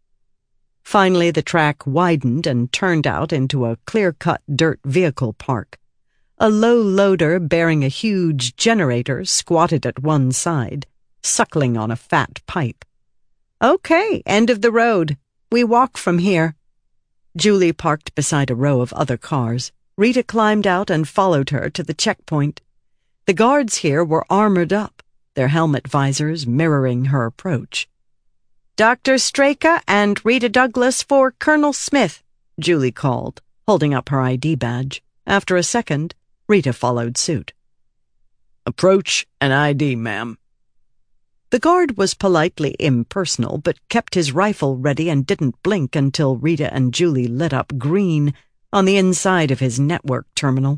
Finally, the track widened and turned out into a clear-cut dirt vehicle park. A low loader bearing a huge generator squatted at one side, suckling on a fat pipe. "Okay, end of the road. We walk from here." Julie parked beside a row of other cars. Rita climbed out and followed her to the checkpoint. The guards here were armored up, their helmet visors mirroring her approach. "Doctor Straker and Rita Douglas for Colonel Smith," Julie called, holding up her I D badge. After a second, Rita followed suit. "Approach and I D, ma'am." The guard was politely impersonal, but kept his rifle ready and didn't blink until Rita and Julie lit up green on the inside of his network terminal.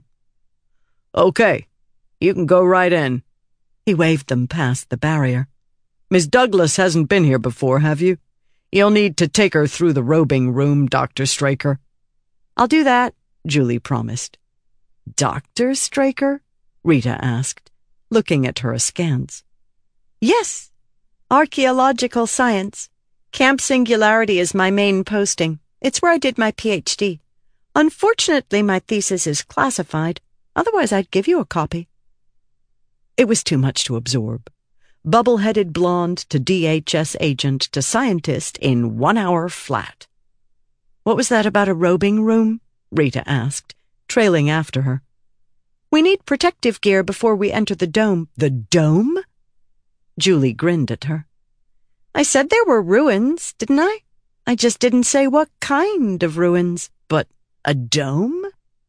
"Okay, you can go right in." He waved them past the barrier. "Miss Douglas hasn't been here before, have you? You'll need to take her through the robing room, Doctor Straker." "I'll do that," Julie promised. "Doctor Straker?" Rita asked, looking at her askance. "Yes, archaeological science. Camp Singularity is my main posting. It's where I did my P H D. Unfortunately, my thesis is classified. Otherwise, I'd give you a copy." It was too much to absorb. Bubble-headed blonde to D H S agent to scientist in one hour flat. "What was that about a robing room?" Rita asked, trailing after her. "We need protective gear before we enter the dome." "The dome?" Julie grinned at her. "I said there were ruins, didn't I? I just didn't say what kind of ruins." "But a dome?"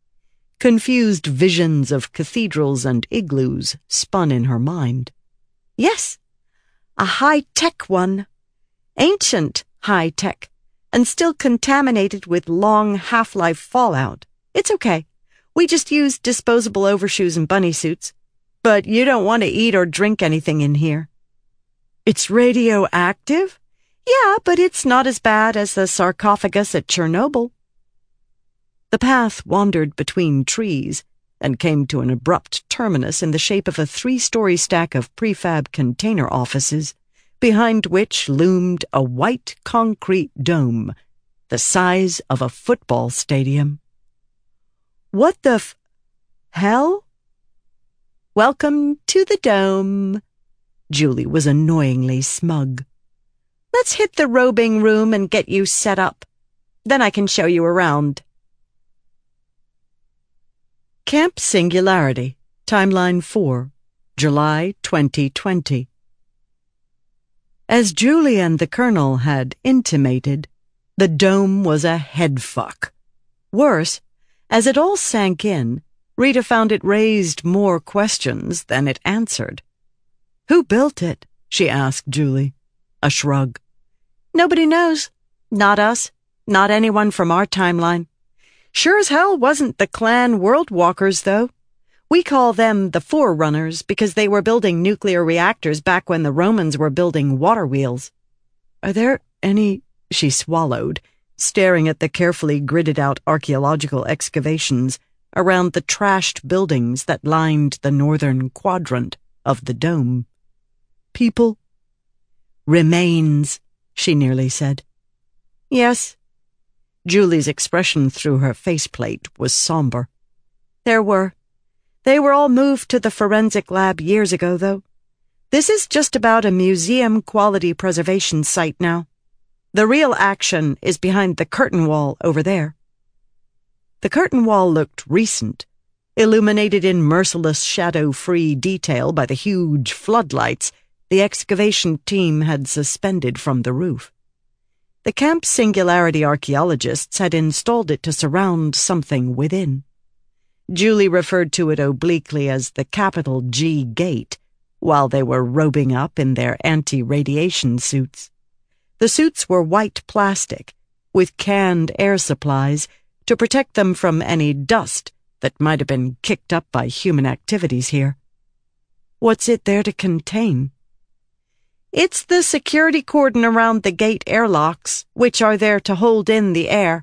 Confused visions of cathedrals and igloos spun in her mind. "Yes, a high-tech one. Ancient high-tech, and still contaminated with long half-life fallout. It's okay. We just used disposable overshoes and bunny suits. But you don't want to eat or drink anything in here." "It's radioactive?" "Yeah, but it's not as bad as the sarcophagus at Chernobyl." The path wandered between trees and came to an abrupt terminus in the shape of a three-story stack of prefab container offices, behind which loomed a white concrete dome, the size of a football stadium. "What the f... hell?" "Welcome to the dome." Julie was annoyingly smug. "Let's hit the robing room and get you set up. Then I can show you around." Camp Singularity, Timeline four, July twenty twenty. As Julie and the Colonel had intimated, the dome was a headfuck. Worse, as it all sank in, Rita found it raised more questions than it answered. "Who built it?" she asked Julie. A shrug. "Nobody knows. Not us. Not anyone from our timeline. Sure as hell wasn't the clan Worldwalkers, though. We call them the Forerunners because they were building nuclear reactors back when the Romans were building water wheels." "Are there any—" she swallowed, staring at the carefully gridded-out archaeological excavations around the trashed buildings that lined the northern quadrant of the dome. "People?" "Remains," she nearly said. "Yes." Julie's expression through her faceplate was somber. There were. They were all moved to the forensic lab years ago, though. This is just about a museum quality preservation site now. The real action is behind the curtain wall over there. The curtain wall looked recent, illuminated in merciless shadow-free detail by the huge floodlights the excavation team had suspended from the roof. The Camp Singularity archaeologists had installed it to surround something within. Julie referred to it obliquely as the capital G Gate, while they were robing up in their anti-radiation suits. The suits were white plastic, with canned air supplies to protect them from any dust that might have been kicked up by human activities here. What's it there to contain? It's the security cordon around the gate airlocks, which are there to hold in the air.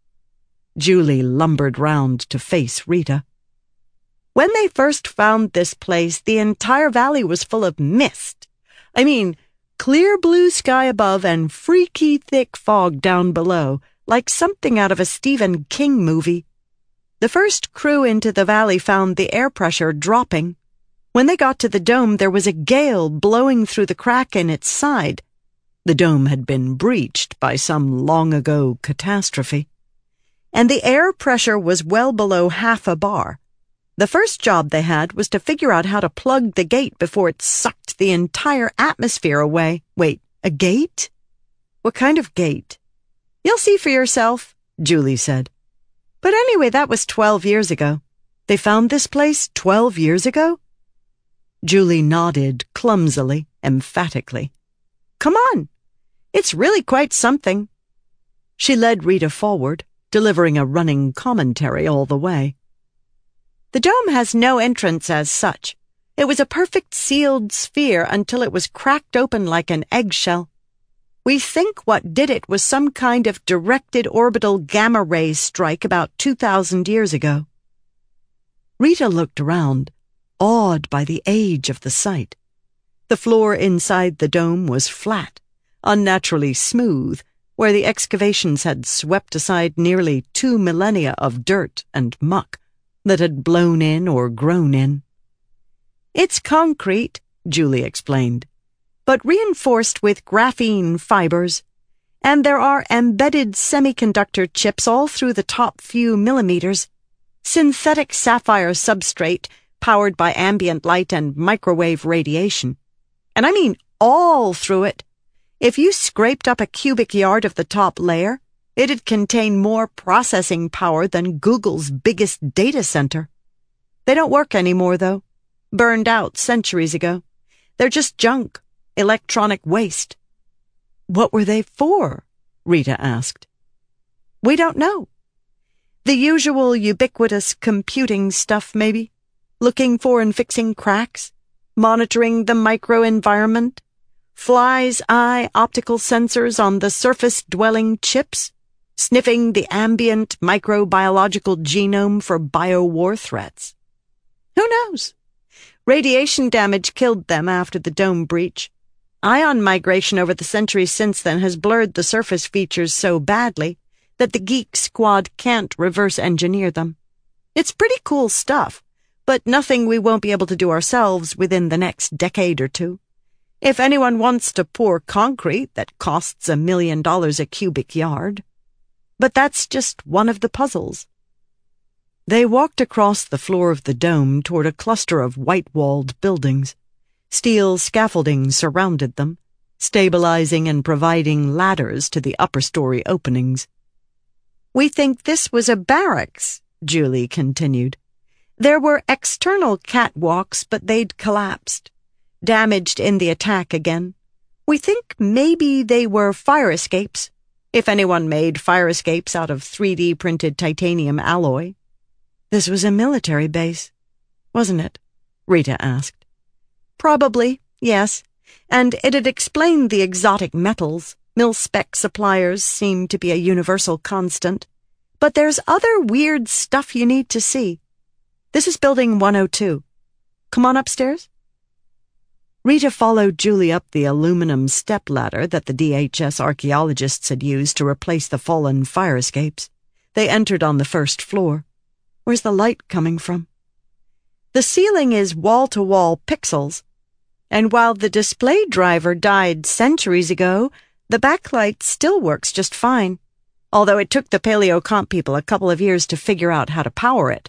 Julie lumbered round to face Rita. When they first found this place, the entire valley was full of mist. I mean, clear blue sky above and freaky thick fog down below, like something out of a Stephen King movie. The first crew into the valley found the air pressure dropping. When they got to the dome, there was a gale blowing through the crack in its side. The dome had been breached by some long-ago catastrophe. And the air pressure was well below half a bar. The first job they had was to figure out how to plug the gate before it sucked the entire atmosphere away. Wait, a gate? What kind of gate? You'll see for yourself, Julie said. But anyway, that was twelve years ago. They found this place twelve years ago? Julie nodded clumsily, emphatically. Come on. It's really quite something. She led Rita forward, delivering a running commentary all the way. The dome has no entrance as such. It was a perfect sealed sphere until it was cracked open like an eggshell. We think what did it was some kind of directed orbital gamma-ray strike about two thousand years ago. Rita looked around, awed by the age of the site. The floor inside the dome was flat, unnaturally smooth, where the excavations had swept aside nearly two millennia of dirt and muck that had blown in or grown in. It's concrete, Julie explained, but reinforced with graphene fibers, and there are embedded semiconductor chips all through the top few millimeters, synthetic sapphire substrate powered by ambient light and microwave radiation. And I mean all through it. If you scraped up a cubic yard of the top layer, it'd contain more processing power than Google's biggest data center. They don't work anymore, though. Burned out centuries ago. They're just junk, electronic waste. What were they for? Rita asked. We don't know. The usual ubiquitous computing stuff, maybe. Looking for and fixing cracks, monitoring the microenvironment, fly's eye optical sensors on the surface-dwelling chips, sniffing the ambient microbiological genome for biowar threats. Who knows? Radiation damage killed them after the dome breach. Ion migration over the centuries since then has blurred the surface features so badly that the Geek Squad can't reverse engineer them. It's pretty cool stuff, but nothing we won't be able to do ourselves within the next decade or two. If anyone wants to pour concrete that costs a million dollars a cubic yard. But that's just one of the puzzles. They walked across the floor of the dome toward a cluster of white-walled buildings. Steel scaffolding surrounded them, stabilizing and providing ladders to the upper-story openings. We think this was a barracks, Julie continued. There were external catwalks, but they'd collapsed, damaged in the attack again. We think maybe they were fire escapes, if anyone made fire escapes out of three D printed titanium alloy. This was a military base, wasn't it? Rita asked. Probably, yes, and it'd explain the exotic metals. Mil-spec suppliers seem to be a universal constant. But there's other weird stuff you need to see. This is building one oh two. Come on upstairs. Rita followed Julie up the aluminum stepladder that the D H S archaeologists had used to replace the fallen fire escapes. They entered on the first floor. Where's the light coming from? The ceiling is wall-to-wall pixels, and while the display driver died centuries ago, the backlight still works just fine, although it took the PaleoComp people a couple of years to figure out how to power it.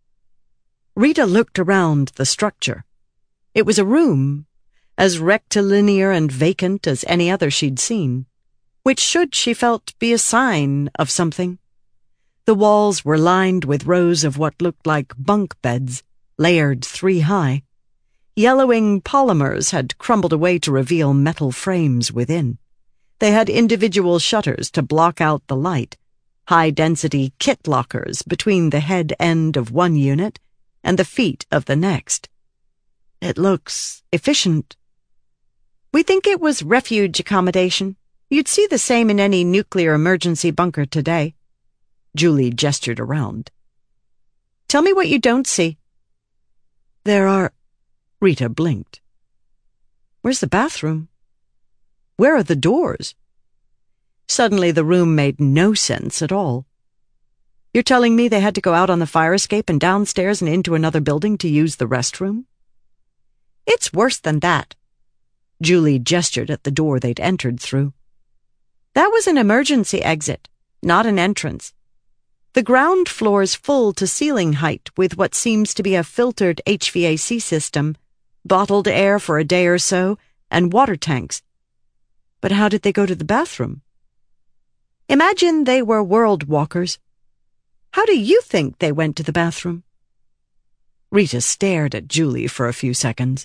Rita looked around the structure. It was a room, as rectilinear and vacant as any other she'd seen, which should, she felt, be a sign of something. The walls were lined with rows of what looked like bunk beds, layered three high. Yellowing polymers had crumbled away to reveal metal frames within. They had individual shutters to block out the light, high-density kit lockers between the head end of one unit and the feet of the next. It looks efficient. We think it was refuge accommodation. You'd see the same in any nuclear emergency bunker today. Julie gestured around. Tell me what you don't see. There are... Rita blinked. Where's the bathroom? Where are the doors? Suddenly the room made no sense at all. You're telling me they had to go out on the fire escape and downstairs and into another building to use the restroom? It's worse than that. Julie gestured at the door they'd entered through. That was an emergency exit, not an entrance. The ground floor's full to ceiling height with what seems to be a filtered H V A C system, bottled air for a day or so, and water tanks. But how did they go to the bathroom? Imagine they were world walkers. How do you think they went to the bathroom? Rita stared at Julie for a few seconds.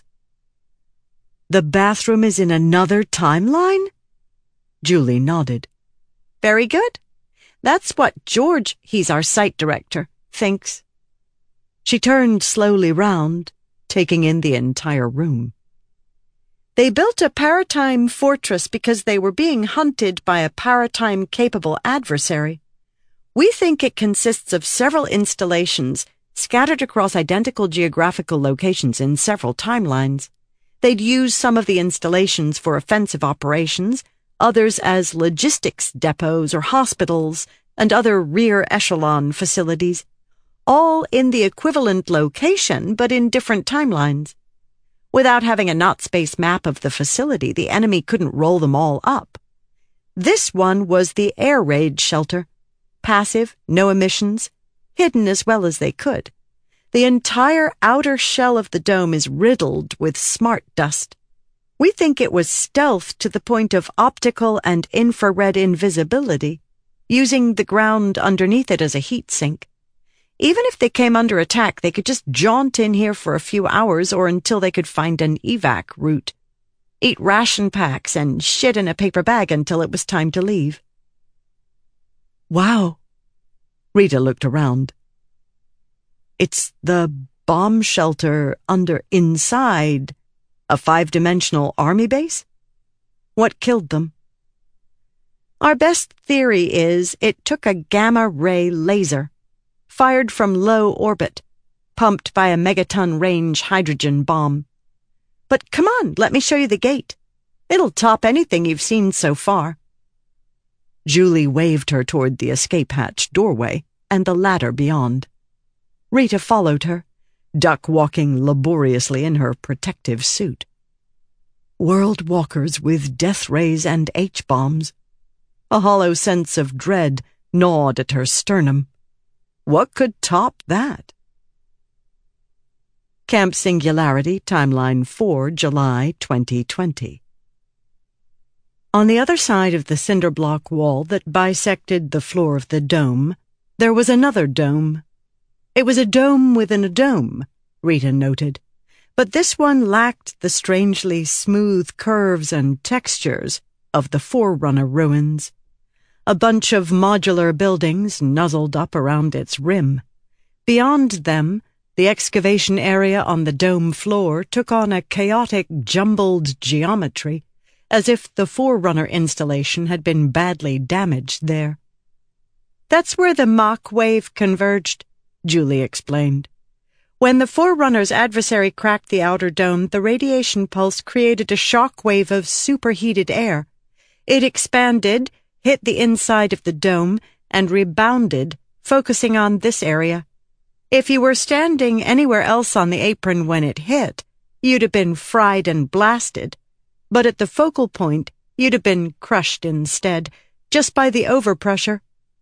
The bathroom is in another timeline? Julie nodded. Very good. That's what George, he's our site director, thinks. She turned slowly round, taking in the entire room. They built a paratime fortress because they were being hunted by a paratime-capable adversary. We think it consists of several installations scattered across identical geographical locations in several timelines. They'd use some of the installations for offensive operations, others as logistics depots or hospitals, and other rear echelon facilities, all in the equivalent location but in different timelines. Without having a not-space map of the facility, the enemy couldn't roll them all up. This one was the air raid shelter. Passive, no emissions, hidden as well as they could. The entire outer shell of the dome is riddled with smart dust. We think it was stealth to the point of optical and infrared invisibility, using the ground underneath it as a heat sink. Even if they came under attack, they could just jaunt in here for a few hours or until they could find an evac route. Eat ration packs and shit in a paper bag until it was time to leave. Wow. Rita looked around. It's the bomb shelter under inside a five-dimensional army base? What killed them? Our best theory is it took a gamma-ray laser, fired from low orbit, pumped by a megaton-range hydrogen bomb. But come on, let me show you the gate. It'll top anything you've seen so far. Julie waved her toward the escape hatch doorway and the ladder beyond. Rita followed her, duck-walking laboriously in her protective suit. World walkers with death rays and H-bombs. A hollow sense of dread gnawed at her sternum. What could top that? Camp Singularity, Timeline four, July twenty twenty. On the other side of the cinder block wall that bisected the floor of the dome, there was another dome. It was a dome within a dome, Rita noted, but this one lacked the strangely smooth curves and textures of the Forerunner ruins. A bunch of modular buildings nuzzled up around its rim. Beyond them, the excavation area on the dome floor took on a chaotic, jumbled geometry, as if the Forerunner installation had been badly damaged there. That's where the Mach wave converged, Julie explained. When the Forerunner's adversary cracked the outer dome, the radiation pulse created a shock wave of superheated air. It expanded, hit the inside of the dome, and rebounded, focusing on this area. If you were standing anywhere else on the apron when it hit, you'd have been fried and blasted. But at the focal point, you'd have been crushed instead, just by the overpressure.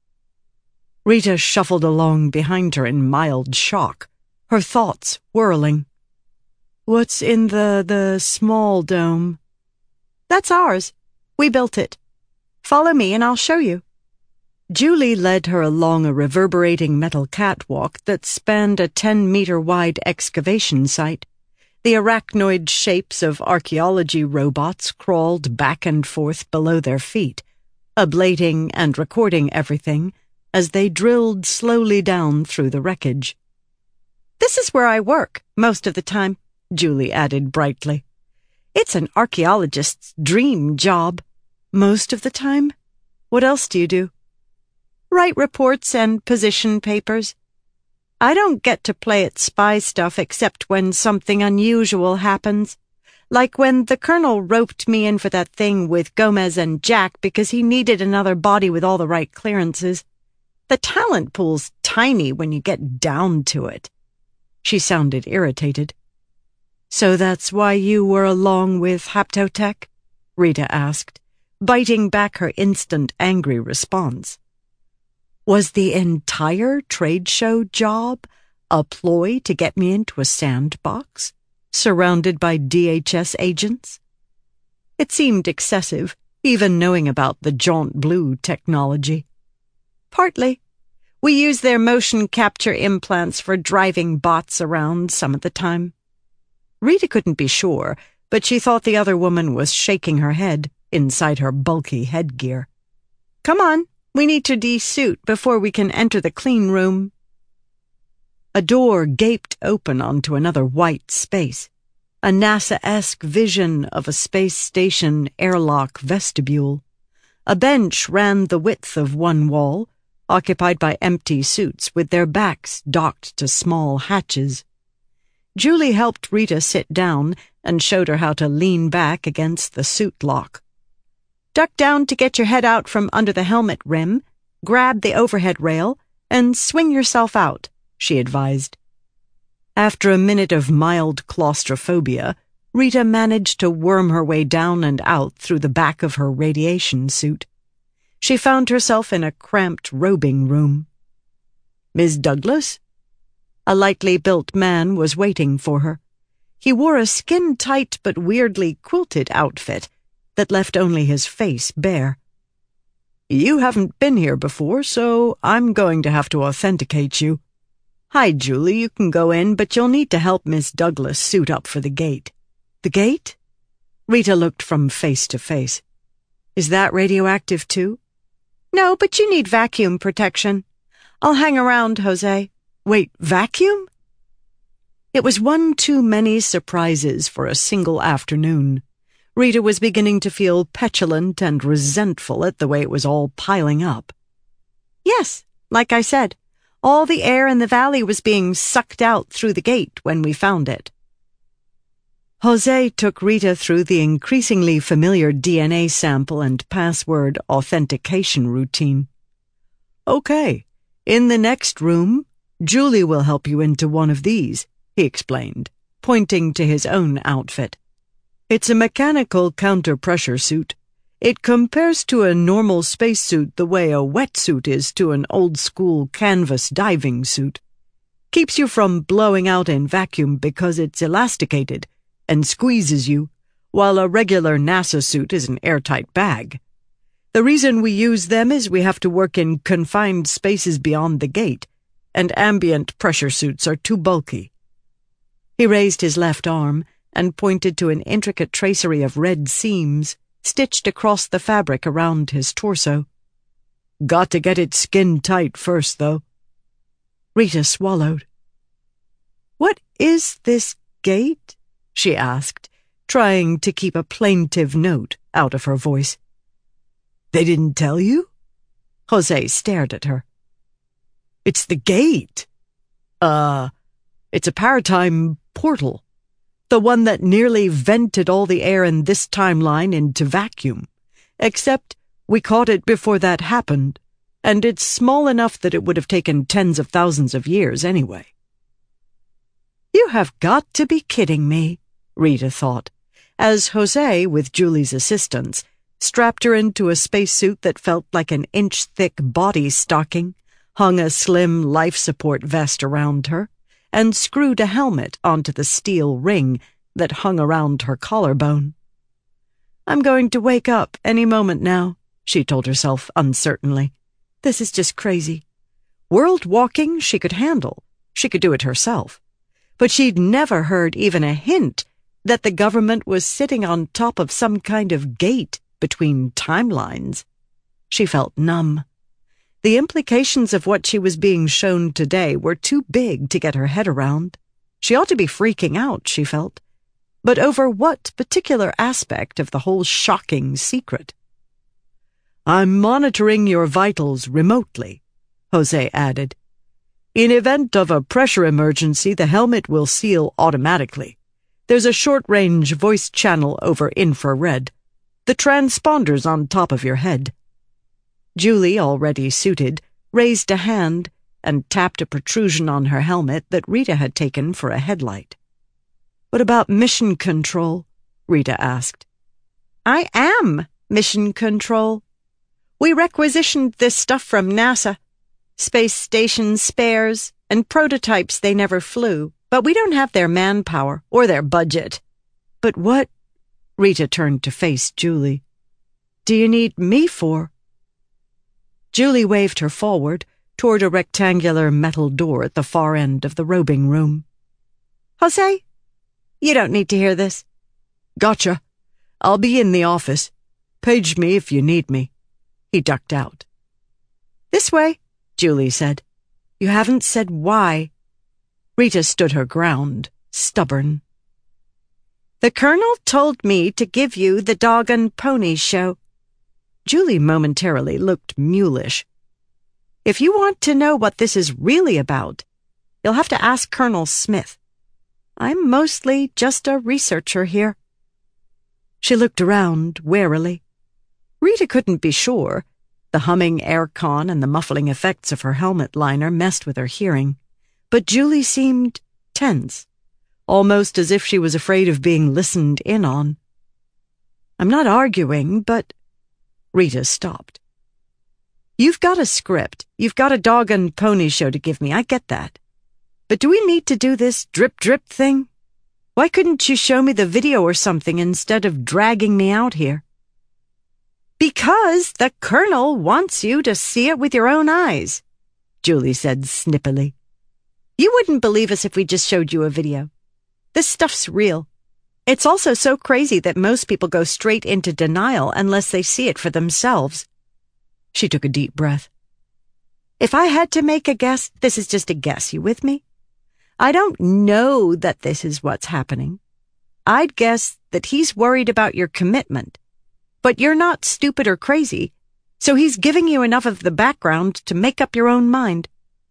Rita shuffled along behind her in mild shock, her thoughts whirling. What's in the, the small dome? That's ours. We built it. Follow me and I'll show you. Julie led her along a reverberating metal catwalk that spanned a ten-meter-wide excavation site. The arachnoid shapes of archaeology robots crawled back and forth below their feet, ablating and recording everything as they drilled slowly down through the wreckage. This is where I work, most of the time, Julie added brightly. It's an archaeologist's dream job. Most of the time? What else do you do? Write reports and position papers. I don't get to play at spy stuff except when something unusual happens. Like when the colonel roped me in for that thing with Gomez and Jack because he needed another body with all the right clearances. The talent pool's tiny when you get down to it. She sounded irritated. So that's why you were along with Haptotech? Rita asked, biting back her instant angry response. Was the entire trade show job a ploy to get me into a sandbox, surrounded by D H S agents? It seemed excessive, even knowing about the Jaunt Blue technology. Partly. We use their motion capture implants for driving bots around some of the time. Rita couldn't be sure, but she thought the other woman was shaking her head inside her bulky headgear. Come on. We need to de-suit before we can enter the clean room. A door gaped open onto another white space, a NASA-esque vision of a space station airlock vestibule. A bench ran the width of one wall, occupied by empty suits with their backs docked to small hatches. Julie helped Rita sit down and showed her how to lean back against the suit lock. Duck down to get your head out from under the helmet rim, grab the overhead rail, and swing yourself out, she advised. After a minute of mild claustrophobia, Rita managed to worm her way down and out through the back of her radiation suit. She found herself in a cramped robing room. Miss Douglas? A lightly built man was waiting for her. He wore a skin-tight but weirdly quilted outfit that left only his face bare. You haven't been here before, so I'm going to have to authenticate you. Hi, Julie, you can go in, but you'll need to help Miss Douglas suit up for the gate. The gate? Rita looked from face to face. Is that radioactive too? No, but you need vacuum protection. I'll hang around, Jose. Wait, vacuum? It was one too many surprises for a single afternoon. Rita was beginning to feel petulant and resentful at the way it was all piling up. Yes, like I said, all the air in the valley was being sucked out through the gate when we found it. Jose took Rita through the increasingly familiar D N A sample and password authentication routine. Okay, in the next room, Julie will help you into one of these, he explained, pointing to his own outfit. It's a mechanical counter-pressure suit. It compares to a normal spacesuit the way a wetsuit is to an old-school canvas diving suit. Keeps you from blowing out in vacuum because it's elasticated and squeezes you, while a regular NASA suit is an airtight bag. The reason we use them is we have to work in confined spaces beyond the gate, and ambient pressure suits are too bulky. He raised his left arm and pointed to an intricate tracery of red seams stitched across the fabric around his torso. Got to get it skin-tight first, though. Rita swallowed. What is this gate? She asked, trying to keep a plaintive note out of her voice. They didn't tell you? Jose stared at her. It's the gate. Uh, it's a paratime portal. The one that nearly vented all the air in this timeline into vacuum. Except we caught it before that happened, and it's small enough that it would have taken tens of thousands of years anyway. have got to be kidding me, Rita thought, as Jose, with Julie's assistance, strapped her into a spacesuit that felt like an inch-thick body stocking, hung a slim life support vest around her, and screwed a helmet onto the steel ring that hung around her collarbone. I'm going to wake up any moment now, she told herself uncertainly. This is just crazy. World walking she could handle. She could do it herself. But she'd never heard even a hint that the government was sitting on top of some kind of gate between timelines. She felt numb. The implications of what she was being shown today were too big to get her head around. She ought to be freaking out, she felt. But over what particular aspect of the whole shocking secret? I'm monitoring your vitals remotely, Jose added. In event of a pressure emergency, the helmet will seal automatically. There's a short-range voice channel over infrared. The transponder's on top of your head. Julie, already suited, raised a hand and tapped a protrusion on her helmet that Rita had taken for a headlight. What about mission control? Rita asked. I am mission control. We requisitioned this stuff from NASA. Space station spares and prototypes they never flew, but we don't have their manpower or their budget. But what? Rita turned to face Julie. Do you need me for? Julie waved her forward toward a rectangular metal door at the far end of the robing room. Jose, you don't need to hear this. Gotcha. I'll be in the office. Page me if you need me. He ducked out. This way, Julie said. You haven't said why. Rita stood her ground, stubborn. The Colonel told me to give you the Dog and Pony show. Julie momentarily looked mulish. If you want to know what this is really about, you'll have to ask Colonel Smith. I'm mostly just a researcher here. She looked around warily. Rita couldn't be sure. The humming aircon and the muffling effects of her helmet liner messed with her hearing. But Julie seemed tense, almost as if she was afraid of being listened in on. I'm not arguing, but... Rita stopped. You've got a script. You've got a Dog and Pony show to give me. I get that. But do we need to do this drip-drip thing? Why couldn't you show me the video or something instead of dragging me out here? Because the Colonel wants you to see it with your own eyes, Julie said snippily. You wouldn't believe us if we just showed you a video. This stuff's real. It's also so crazy that most people go straight into denial unless they see it for themselves. She took a deep breath. If I had to make a guess, this is just a guess, you with me? I don't know that this is what's happening. I'd guess that he's worried about your commitment. But you're not stupid or crazy, so he's giving you enough of the background to make up your own mind.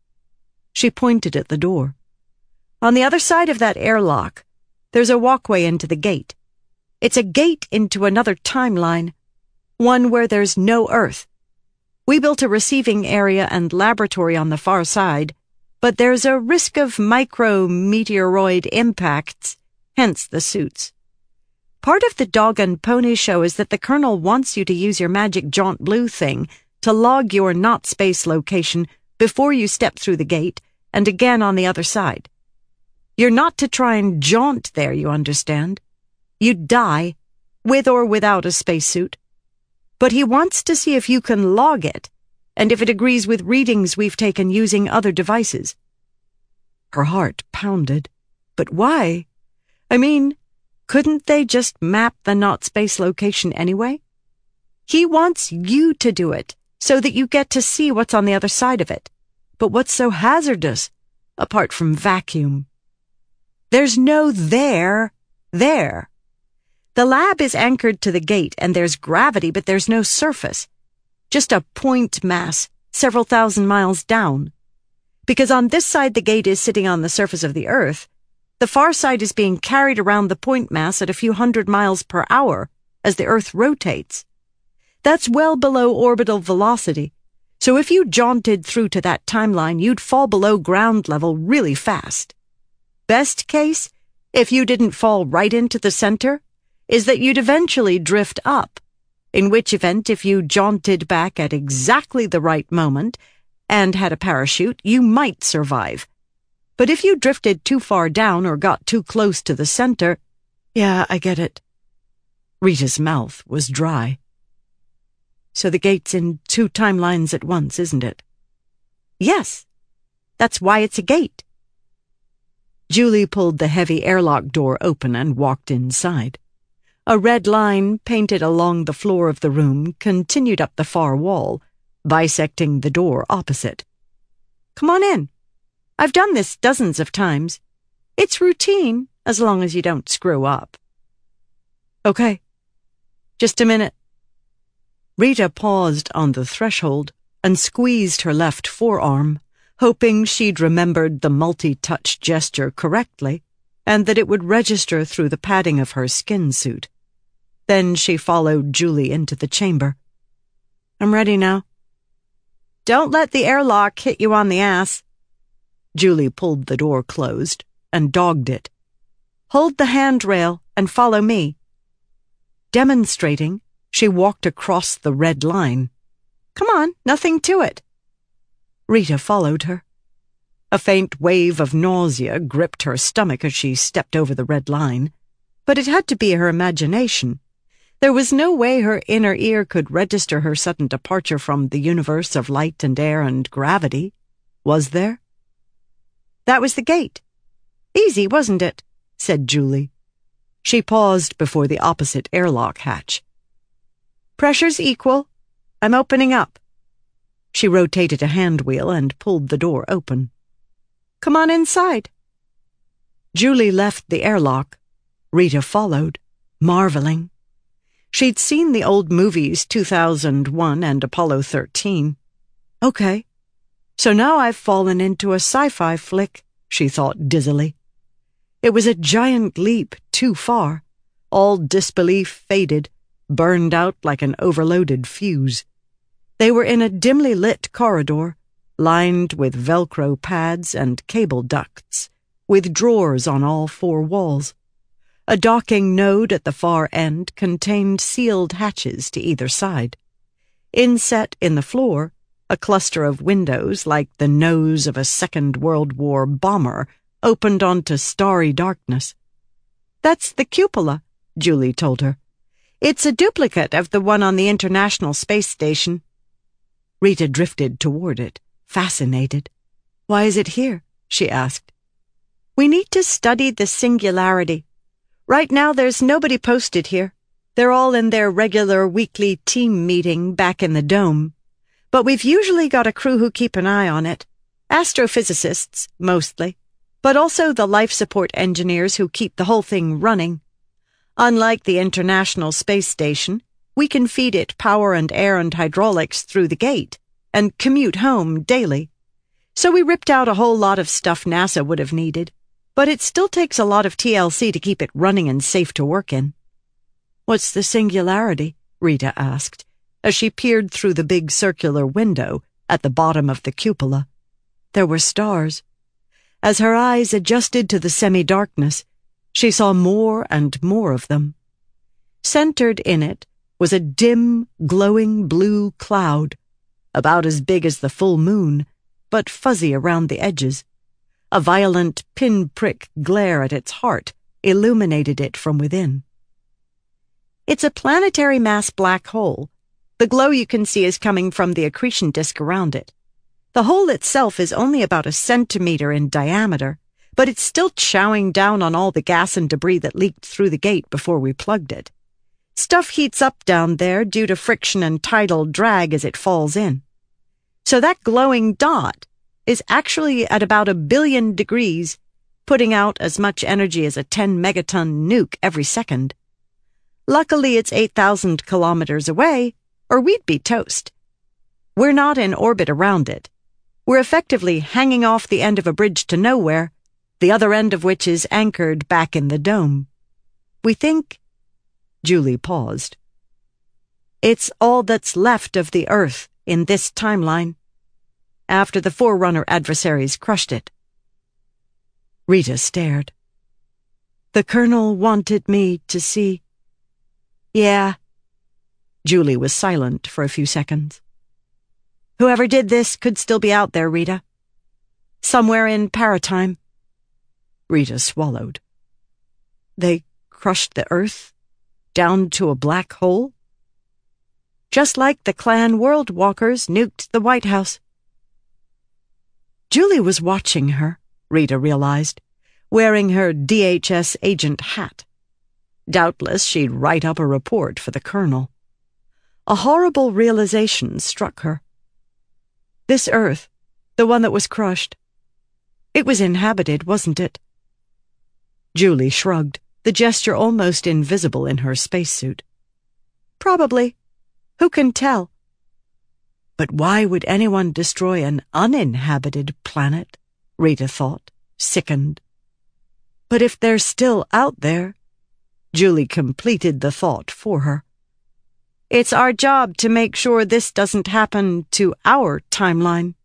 She pointed at the door. On the other side of that airlock, there's a walkway into the gate. It's a gate into another timeline, one where there's no Earth. We built a receiving area and laboratory on the far side, but there's a risk of micro-meteoroid impacts, hence the suits. Part of the Dog and Pony show is that the Colonel wants you to use your magic Jaunt Blue thing to log your not-space location before you step through the gate and again on the other side. You're not to try and jaunt there, you understand. You'd die, with or without a spacesuit. But he wants to see if you can log it, and if it agrees with readings we've taken using other devices. Her heart pounded. But why? I mean, couldn't they just map the not-space location anyway? He wants you to do it, so that you get to see what's on the other side of it. But what's so hazardous, apart from vacuum? There's no there, there. The lab is anchored to the gate, and there's gravity, but there's no surface. Just a point mass, several thousand miles down. Because on this side the gate is sitting on the surface of the Earth, the far side is being carried around the point mass at a few hundred miles per hour as the Earth rotates. That's well below orbital velocity, so if you jaunted through to that timeline, you'd fall below ground level really fast. Best case, if you didn't fall right into the center, is that you'd eventually drift up, in which event if you jaunted back at exactly the right moment and had a parachute, you might survive. But if you drifted too far down or got too close to the center— Yeah, I get it. Rita's mouth was dry. So the gate's in two timelines at once, isn't it? Yes. That's why it's a gate. Julie pulled the heavy airlock door open and walked inside. A red line painted along the floor of the room continued up the far wall, bisecting the door opposite. Come on in. I've done this dozens of times. It's routine, as long as you don't screw up. Okay. Just a minute. Rita paused on the threshold and squeezed her left forearm, hoping she'd remembered the multi-touch gesture correctly and that it would register through the padding of her skin suit. Then she followed Julie into the chamber. I'm ready now. Don't let the airlock hit you on the ass. Julie pulled the door closed and dogged it. Hold the handrail and follow me. Demonstrating, she walked across the red line. Come on, nothing to it. Rita followed her. A faint wave of nausea gripped her stomach as she stepped over the red line, but it had to be her imagination. There was no way her inner ear could register her sudden departure from the universe of light and air and gravity. Was there? That was the gate. Easy, wasn't it? Said Julie. She paused before the opposite airlock hatch. Pressure's equal. I'm opening up. She rotated a hand wheel and pulled the door open. Come on inside. Julie left the airlock. Rita followed, marveling. She'd seen the old movies two thousand one and Apollo thirteen. Okay, so now I've fallen into a sci-fi flick, she thought dizzily. It was a giant leap too far. All disbelief faded, burned out like an overloaded fuse. They were in a dimly lit corridor, lined with Velcro pads and cable ducts, with drawers on all four walls. A docking node at the far end contained sealed hatches to either side. Inset in the floor, a cluster of windows like the nose of a Second World War bomber opened onto starry darkness. That's the cupola, Julie told her. It's a duplicate of the one on the International Space Station. Rita drifted toward it, fascinated. Why is it here? She asked. We need to study the singularity. Right now there's nobody posted here. They're all in their regular weekly team meeting back in the dome. But we've usually got a crew who keep an eye on it. Astrophysicists, mostly. But also the life support engineers who keep the whole thing running. Unlike the International Space Station, we can feed it power and air and hydraulics through the gate and commute home daily. So we ripped out a whole lot of stuff NASA would have needed, but it still takes a lot of T L C to keep it running and safe to work in. What's the singularity? Rita asked, as she peered through the big circular window at the bottom of the cupola. There were stars. As her eyes adjusted to the semi-darkness, she saw more and more of them. Centered in it was a dim, glowing blue cloud, about as big as the full moon, but fuzzy around the edges. A violent pinprick glare at its heart illuminated it from within. It's a planetary mass black hole. The glow you can see is coming from the accretion disk around it. The hole itself is only about a centimeter in diameter, but it's still chowing down on all the gas and debris that leaked through the gate before we plugged it. Stuff heats up down there due to friction and tidal drag as it falls in. So that glowing dot is actually at about a billion degrees, putting out as much energy as a ten megaton nuke every second. Luckily, it's eight thousand kilometers away, or we'd be toast. We're not in orbit around it. We're effectively hanging off the end of a bridge to nowhere, the other end of which is anchored back in the dome. We think— Julie paused. It's all that's left of the Earth in this timeline, after the Forerunner adversaries crushed it. Rita stared. The Colonel wanted me to see. Yeah. Julie was silent for a few seconds. Whoever did this could still be out there, Rita. Somewhere in Paratime. Rita swallowed. They crushed the Earth down to a black hole? Just like the Clan World Walkers nuked the White House. Julie was watching her, Rita realized, wearing her D H S agent hat. Doubtless she'd write up a report for the Colonel. A horrible realization struck her. This Earth, the one that was crushed, it was inhabited, wasn't it? Julie shrugged, the gesture almost invisible in her spacesuit. Probably. Who can tell? But why would anyone destroy an uninhabited planet? Rita thought, sickened. But if they're still out there, Julie completed the thought for her. It's our job to make sure this doesn't happen to our timeline.